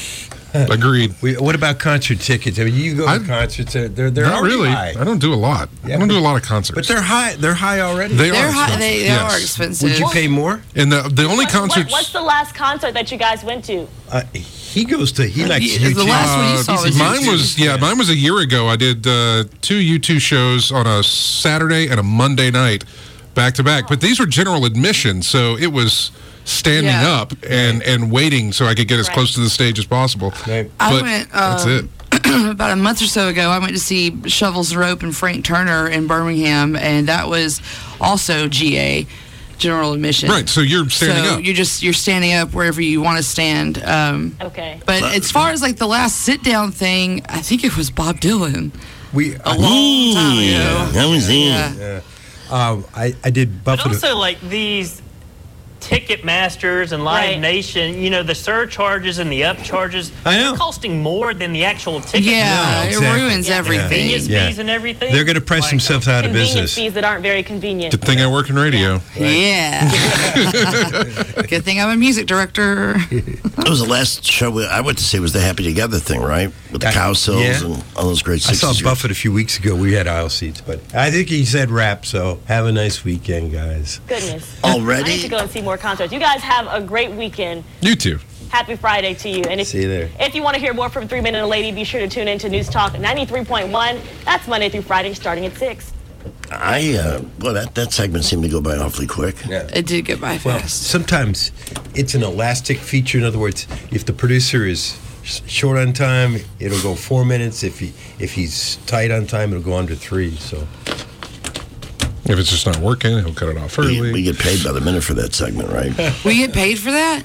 Agreed. We, what about concert tickets? I mean, you go to I- concerts; they're they're, they're Not already really. high. I don't do a lot. Yeah, I don't but- do a lot of concerts. But they're high. They're high already. They They're are high, expensive. they, they Yes. are expensive. Would you pay more? And the the only What- concerts. What, what's the last concert that you guys went to? Uh, he goes to. He likes The U two. last one you saw Uh, was mine U two. was yeah, mine was a year ago. I did uh, two U two shows on a Saturday and a Monday night, back to back. But these were general admission, so it was standing Yeah. up and and waiting so I could get as Right. close to the stage as possible. Right. I But went. that's um, it. about a month or so ago, I went to see Shovels and Rope and Frank Turner in Birmingham, and that was also G A, general admission. Right, so you're standing so up. you just you're standing up wherever you want to stand. Um, okay. But as far as like the last sit down thing, I think it was Bob Dylan. We a long time ago. That was him. Yeah. Yeah. Um, I I did But Buffalo. also, like these Ticketmasters and Live Right. Nation, you know, the surcharges and the upcharges, I know. they're costing more than the actual ticket. Yeah, No, it exactly. ruins Yeah. everything. Convenience Yeah. fees and everything. They're going to price themselves out of Convenience business. fees that aren't very convenient. Good thing I work in radio. Yeah. Good thing I'm a music director. That was the last show we, I went to see was the Happy Together thing, right? With the Uh, cow sills yeah. and all those great I saw sixties. Buffett a few weeks ago. We had aisle seats, but I think he said wrap. So have a nice weekend, guys. Goodness. I need to Already? go and see more concerts. You guys have a great weekend. You too. Happy Friday to you. And if, See you there. if you want to hear more from Three Men and a Lady, be sure to tune in to News Talk ninety-three point one. That's Monday through Friday, starting at six. I, uh, well, that, that segment seemed to go by awfully quick. Yeah. It did get by Well, fast. sometimes it's an elastic feature. In other words, if the producer is s- short on time, it'll go four minutes. If he if he's tight on time, it'll go under three. So If it's just not working, he'll cut it off early. We, we get paid by the minute for that segment, right? We get paid for that?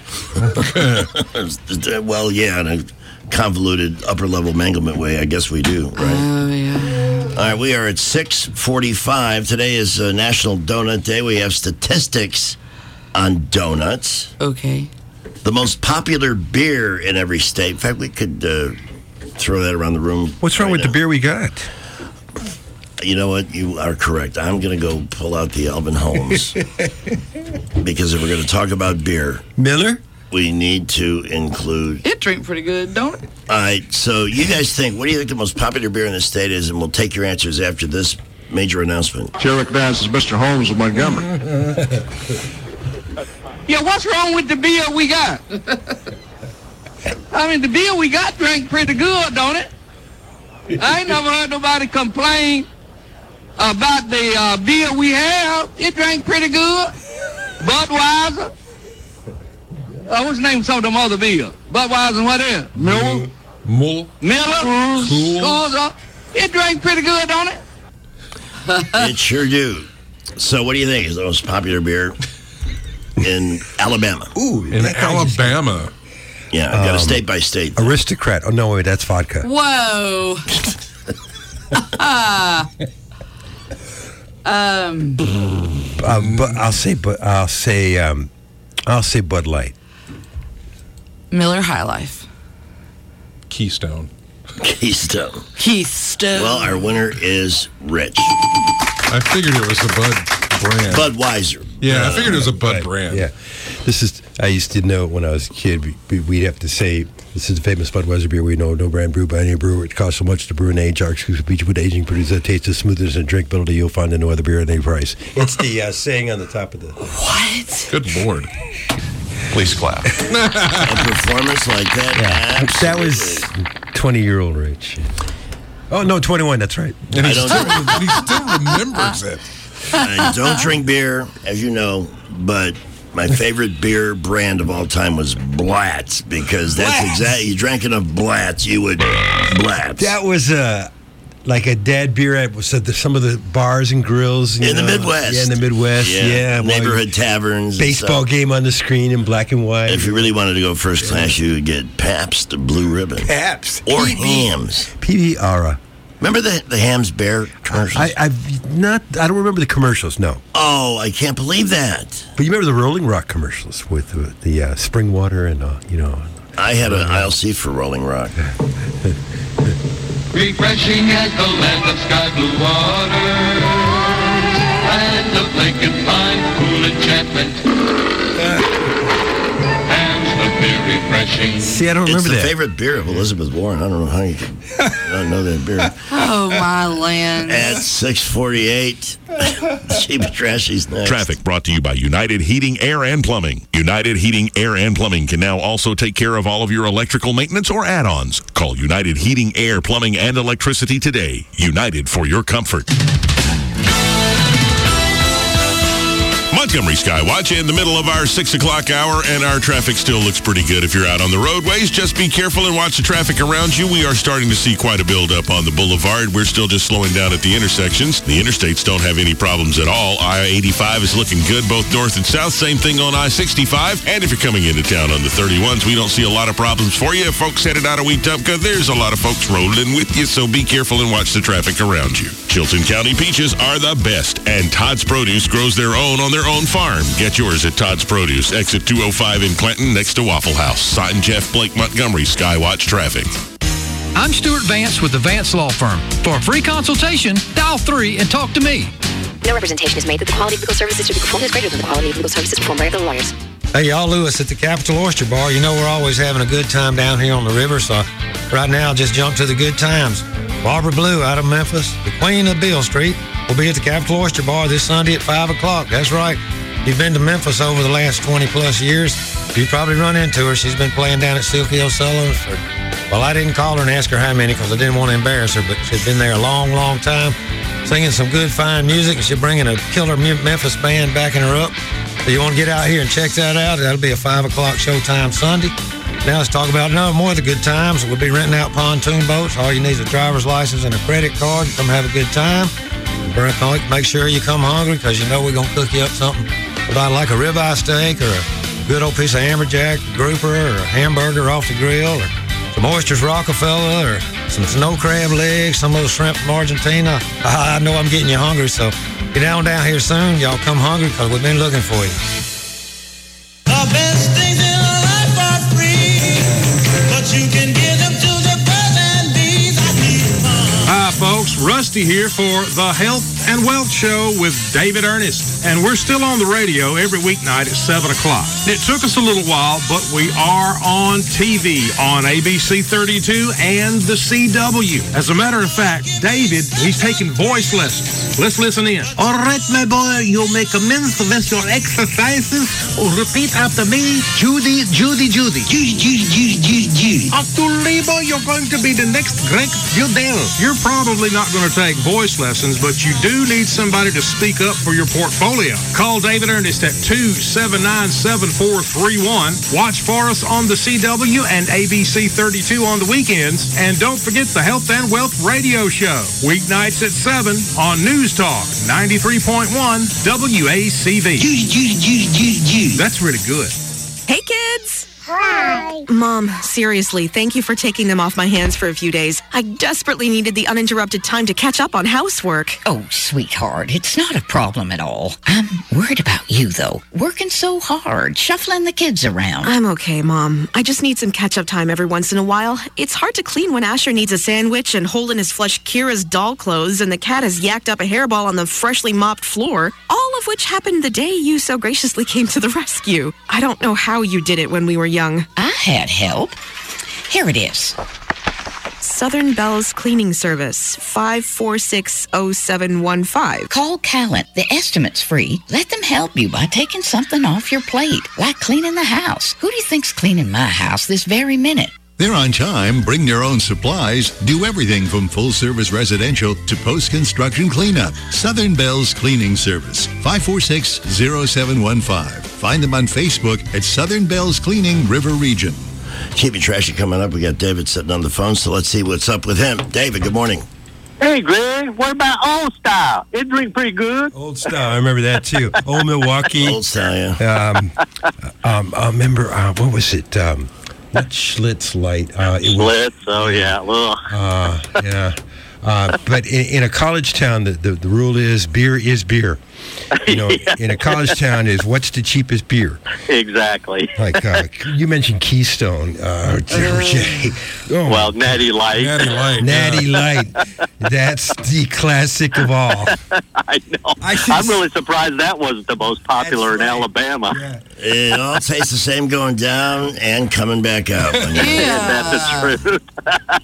Well, yeah, in a convoluted upper level manglement way, I guess we do, right? Oh, yeah. All right, we are at six forty-five. Today is uh, National Donut Day. We have statistics on donuts. Okay. The most popular beer in every state. In fact, we could uh, throw that around the room. what's wrong right with the now. beer we got? You know what? You are correct. I'm going to go pull out the Alvin Holmes. Because if we're going to talk about beer, Miller? we need to include. It drink pretty good, don't it? All right, so you guys think, what do you think the most popular beer in the state is? And we'll take your answers after this major announcement. Joe McNass is Mister Holmes of Montgomery. Yeah, what's wrong with the beer we got? I mean, the beer we got drank pretty good, don't it? I ain't never heard nobody complain about the uh, beer we have. It drank pretty good. Budweiser. Uh, what's the name of some of them other beers? Budweiser and what else? Miller. Mull. Miller. Cool. Coors. It drank pretty good, don't it? It sure do. So what do you think is the most popular beer in Alabama? Ooh, In Alabama. Yeah, I've got a Um, state by state. Aristocrat. Oh, no, wait, that's vodka. Whoa. Ah. um. Uh, but I'll say, but I'll say, um, I'll say Bud Light. Miller High Life. Keystone. Keystone. Keystone. Well, our winner is Rich. I figured it was the Bud brand. Budweiser. Yeah, I figured it was a Bud Right, brand. Yeah, this is. I used to know when I was a kid. We, we'd have to say, "This is the famous Budweiser beer. We know no brand brewed by any brewer. It costs so much to brew and age. Our exclusive Beechwood aging produces a taste as smooth as and drinkability you'll find in no other beer at any price." It's the uh, saying on the top of the. What? Good Lord. Please clap. A performance like that. Yeah, that was twenty-year-old Rich. Oh no, twenty-one. That's right. And he, I don't still, and he still remembers it. I don't drink beer, as you know, but my favorite beer brand of all time was Blatz, because that's Blatz. exactly, you drank enough Blatz, you would Blatz. That was uh, like a dad beer at so the, some of the bars and grills you In the know? Midwest. Yeah, in the Midwest. Yeah, Yeah, well, neighborhood taverns. and baseball stuff. game on the screen in black and white. If you really wanted to go first class, you would get Pabst, the Blue Ribbon. Pabst Or P B Hams. P B R. Remember the, the Hams Bear commercials? I, I've not. I don't remember the commercials. No, oh, I can't believe that. but you remember the Rolling Rock commercials with uh, the uh, spring water and uh, you know. I had an aisle seat for Rolling Rock. Refreshing as the land of sky blue water, land of lake and pine, cool enchantment. Hams, the beer refreshing. See, I don't It's remember the that. favorite beer of Elizabeth Warren. I don't know how you can not know that beer. Oh, my land. At six forty-eight, Cheap Trashy's next. Traffic brought to you by United Heating, Air, and Plumbing. United Heating, Air, and Plumbing can now also take care of all of your electrical maintenance or add-ons. Call United Heating, Air, Plumbing, and Electricity today. United for your comfort. Montgomery Skywatch in the middle of our six o'clock hour, and our traffic still looks pretty good if you're out on the roadways. Just be careful and watch the traffic around you. We are starting to see quite a buildup on the boulevard. We're still just slowing down at the intersections. The interstates don't have any problems at all. I eighty-five is looking good both north and south. Same thing on I sixty-five. And if you're coming into town on the thirty-ones, we don't see a lot of problems for you. If folks headed out of Wetumpka, there's a lot of folks rolling with you, so be careful and watch the traffic around you. Chilton County peaches are the best, and Todd's Produce grows their own on their own farm. Get yours at Todd's Produce, exit two oh five in Clinton, next to Waffle House. Sutton, Jeff Blake, Montgomery, Skywatch Traffic. I'm Stuart Vance with the Vance Law Firm. For a free consultation, dial three and talk to me. No representation is made that the quality of legal services to be performed is greater than the quality of legal services performed by other lawyers. Hey, y'all, Lewis at the Capital Oyster Bar. You know we're always having a good time down here on the river, so right now just jump to the good times. Barbara Blue out of Memphis, the queen of Beale Street, will be at the Capital Oyster Bar this Sunday at five o'clock. That's right. You've been to Memphis over the last twenty plus years. You probably run into her. She's been playing down at Silky O'Sullivan's for, well, I didn't call her and ask her how many because I didn't want to embarrass her, but she's been there a long, long time, singing some good, fine music, and she's bringing a killer Memphis band backing her up. So you want to get out here and check that out. That'll be a five o'clock showtime Sunday. Now let's talk about no more of the good times. We'll be renting out pontoon boats. All you need is a driver's license and a credit card. Come have a good time. Make sure you come hungry because you know we're going to cook you up something about like a ribeye steak or a good old piece of amberjack grouper or a hamburger off the grill or some oysters Rockefeller or some snow crab legs, some of those shrimp from Argentina. I know I'm getting you hungry, so get down down here soon. Y'all come hungry because we've been looking for you. The best things in life are free, but you can give them to the birds and bees. I need fun. Hi, folks. Rusty here for the Health and Wealth Show with David Ernest. And we're still on the radio every weeknight at seven o'clock. It took us a little while, but we are on T V on A B C thirty-two and the C W. As a matter of fact, David, he's taking voice lessons. Let's listen in. All right, my boy, you'll make amends with your exercises. Repeat after me. Judy, Judy, Judy. Judy, Judy, Judy, Judy, Judy. After labor, you're going to be the next Greg Judell. You're probably not going to take voice lessons, but you do need somebody to speak up for your portfolio. Call David Ernest at two seven nine, seven four three one. Watch for us on the C W and A B C thirty-two on the weekends. And don't forget the Health and Wealth Radio Show. Weeknights at seven on News Talk ninety-three point one W A C V. Judy, Judy, Judy, Judy, Judy. That's really good. Hey, kids. Hi. Mom, seriously, thank you for taking them off my hands for a few days. I desperately needed the uninterrupted time to catch up on housework. Oh, sweetheart, it's not a problem at all. I'm worried about you, though. Working so hard, shuffling the kids around. I'm okay, Mom. I just need some catch-up time every once in a while. It's hard to clean when Asher needs a sandwich and Holden has flushed Kira's doll clothes and the cat has yacked up a hairball on the freshly mopped floor, all of which happened the day you so graciously came to the rescue. I don't know how you did it when we were young. I had help. Here it is. Southern Bell's Cleaning Service, five four six oh seven one five. Call Callant. The estimate's free. Let them help you by taking something off your plate, like cleaning the house. Who do you think's cleaning my house this very minute? They're on time, bring your own supplies, do everything from full-service residential to post-construction cleanup. Southern Bell's Cleaning Service, five four six oh seven one five. Find them on Facebook at Southern Bell's Cleaning River Region. Keep it trashy coming up. We got David sitting on the phone, so let's see what's up with him. David, good morning. Hey, Greg, what about Old Style? It drink pretty good. Old Style, I remember that too. Old Milwaukee. Old Style, yeah. Um, um, I remember, uh, what was it? Um, not Schlitz Light. Uh, it was, Schlitz, oh yeah. Ugh. Uh, yeah. Uh, but in, in a college town, the, the, the rule is beer is beer. You know, yeah. In a college town is what's the cheapest beer? Exactly. Like uh, you mentioned Keystone. Uh, oh, well, Natty Light. Natty Light. Natty Light. That's the classic of all. I know. I I'm really surprised that wasn't the most popular in right. Alabama. Yeah. It all tastes the same going down and coming back up. Yeah, that's the truth.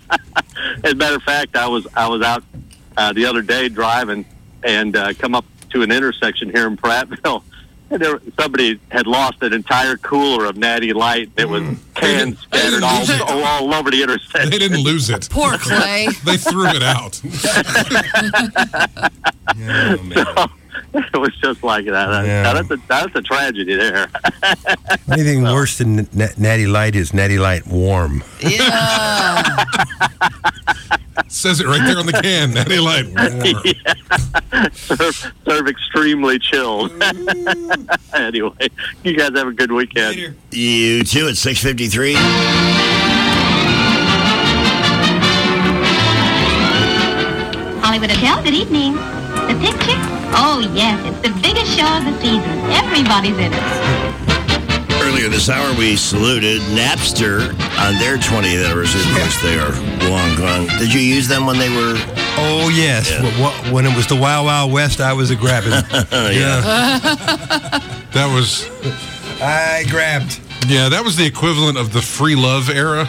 As a matter of fact, I was I was out uh, the other day driving and uh, come up to an intersection here in Prattville, and there, somebody had lost an entire cooler of Natty Light. It was mm. cans scattered all, all, all over the intersection. They didn't lose it. Poor Clay. They threw it out. Yeah, oh, man. So, It was just like that. Yeah. Now, that's a that's a tragedy there. Anything worse than na- Natty Light is Natty Light Warm. Yeah. Says it right there on the can. Natty Light Warm. Yeah. serve, serve extremely chilled. Anyway, you guys have a good weekend. Later. You too at six fifty-three. Hollywood Hotel, good evening. The picture? Oh, yes, it's the biggest show of the season. Everybody's in it. Earlier this hour, we saluted Napster on their twentieth anniversary. Of course, they are long gone. Did you use them when they were... Oh, yes. Yeah. Wh- When it was the Wild Wild West, I was a grabbing. Yeah. That was... I grabbed. Yeah, that was the equivalent of the free love era.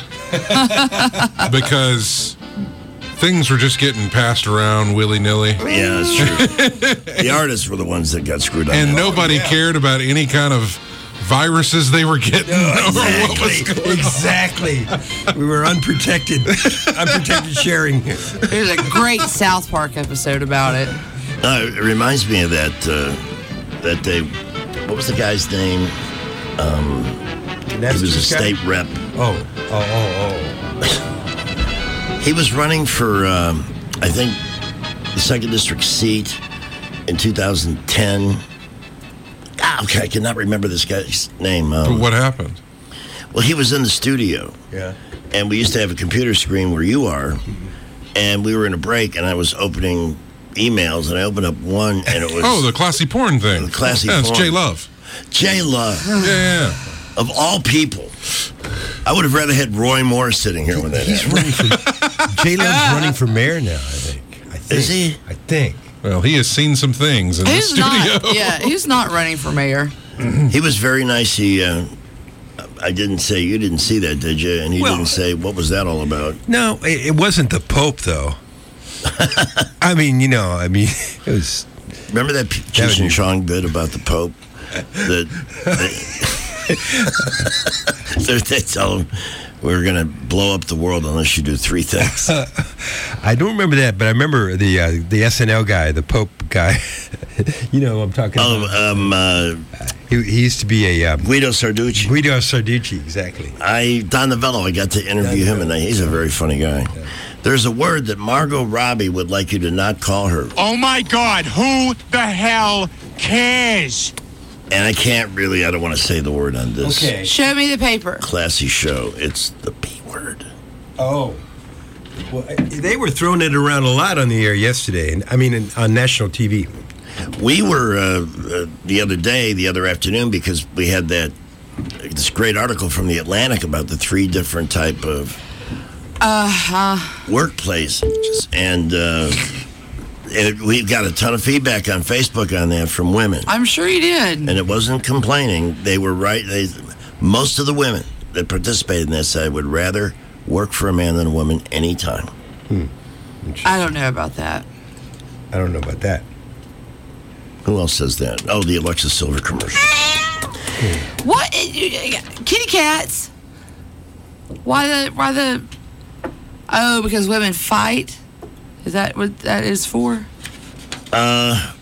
Because things were just getting passed around willy-nilly. Yeah, that's true. The artists were the ones that got screwed up. And nobody yeah. cared about any kind of viruses they were getting. No, or what was exactly. going on. Exactly. We were unprotected. Unprotected sharing. There's a great South Park episode about it. Uh, it reminds me of that, uh, that they, what was the guy's name? Um, he was a state rep. Oh, oh, oh, oh. He was running for, um, I think, the second district seat in two thousand ten. Ah, okay, I cannot remember this guy's name. Um, But what happened? Well, he was in the studio. Yeah. And we used to have a computer screen where you are. And we were in a break, and I was opening emails, and I opened up one, and it was... Oh, the classy porn thing. The classy yeah, porn. It's J Love. J Love. Yeah, yeah. Of all people, I would have rather had Roy Moore sitting here when that He's happened. running for... J Love's running for mayor now, I think. I think. Is he? I think. Well, he has seen some things in He's the studio. not. Yeah, he's not running for mayor. He was very nice. He, uh, I didn't say, you didn't see that, did you? And he Well- didn't say, what was that all about? No, it, it wasn't the Pope, though. I mean, you know, I mean, it was... Remember that P- Cheech and Chong bit about the Pope? That they, they tell him, we're going to blow up the world unless you do three things. I don't remember that, but I remember the uh, the S N L guy, the Pope guy. You know who I'm talking Oh, about. um, uh, He, he used to be a... Um, Guido Sarducci. Guido Sarducci, exactly. I Don Novello, I got to interview him, and he's a very funny guy. There's a word that Margot Robbie would like you to not call her. Oh my God, who the hell cares? And I can't really, I don't want to say the word on this Okay. Show me the paper. classy show. It's the P word. Oh. Well, they were throwing it around a lot on the air yesterday. and I mean, in, on national T V. We were uh, uh, the other day, the other afternoon, because we had that this great article from the Atlantic about the three different type of Uh-huh. workplaces, and uh, it, we got a ton of feedback on Facebook on that from women, I'm sure you did. and it wasn't complaining. They were right. They most of the women that participated in this said would rather work for a man than a woman anytime. Hmm. I don't know about that. I don't know about that. Who else says that? Oh, the Alexa Silver commercial. What? Kitty cats? Why the? Why the? Oh, because women fight? Is that what that is for? Uh,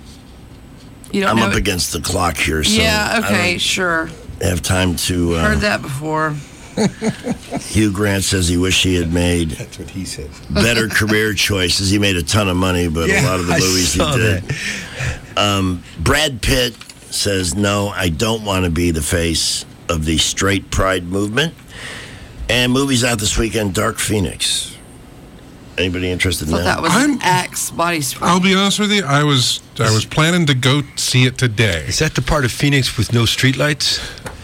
You don't I'm know up it? against the clock here, so yeah. I Okay. don't Sure. have time to. Uh, Heard that before. Hugh Grant says he wished he had made That's what he says. better career choices. He made a ton of money, but Yeah, a lot of the I movies he saw did. Um, Brad Pitt says, no, I don't want to be the face of the straight pride movement. And movies out this weekend, Dark Phoenix. Anybody interested in Thought that? that was an Axe body spray. I'll be honest with you. I was I was planning to go see it today. Is that the part of Phoenix with no streetlights?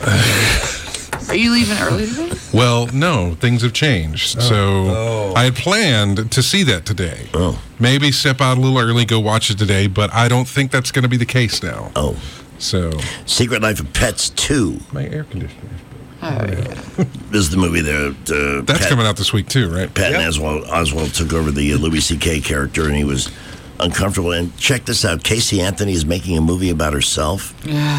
Are you leaving early today? Well, no, things have changed. So Oh. I had planned to see that today. Oh. Maybe step out a little early, go watch it today, but I don't think that's going to be the case now. Oh. So Secret Life of Pets two my air conditioner. Oh, yeah. is the movie that uh, That's Pat, coming out this week too, right? Patton Oswald, Oswald took over the uh, Louis C K character, and he was uncomfortable. And check this out. Casey Anthony is making a movie about herself.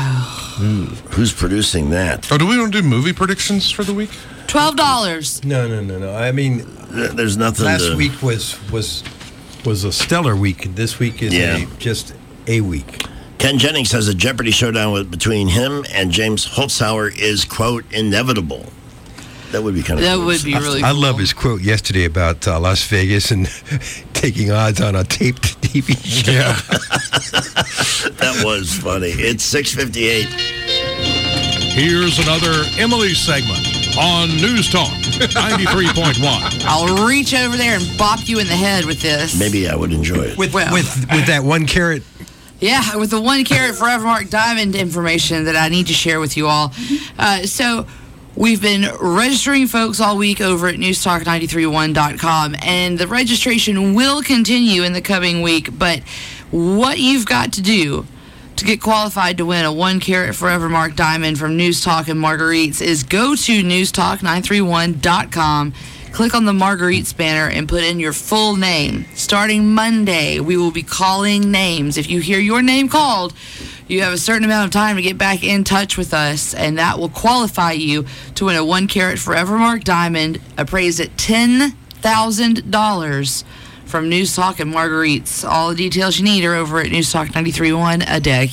Who's producing that? Oh, do we want to do movie predictions for the week? Twelve dollars. No, no, no, no. I mean, There's nothing last to... week was was was a stellar week. This week is Yeah. a, just a week. Ken Jennings says a Jeopardy showdown with, between him and James Holzhauer is, quote, inevitable. That would be kind of That cool. would be really I cool. love his quote yesterday about uh, Las Vegas and taking odds on a taped T V show. Yeah. That was funny. It's six fifty-eight. Here's another Emily segment on News Talk ninety-three point one. I'll reach over there and bop you in the head with this. Maybe I would enjoy it. With, Well- with, with that one carat. Yeah, with the one carat Forever Mark Diamond information that I need to share with you all. Uh, so we've been registering folks all week over at news talk nine three one dot com, and the registration will continue in the coming week. But what you've got to do to get qualified to win a one carat Forever Mark Diamond from News Talk and Marguerite's is go to news talk nine three one dot com. Click on the Marguerite's banner and put in your full name. Starting Monday, we will be calling names. If you hear your name called, you have a certain amount of time to get back in touch with us, and that will qualify you to win a one carat Forever Mark Diamond appraised at ten thousand dollars from News Talk and Marguerite's. All the details you need are over at news talk nine three one a day.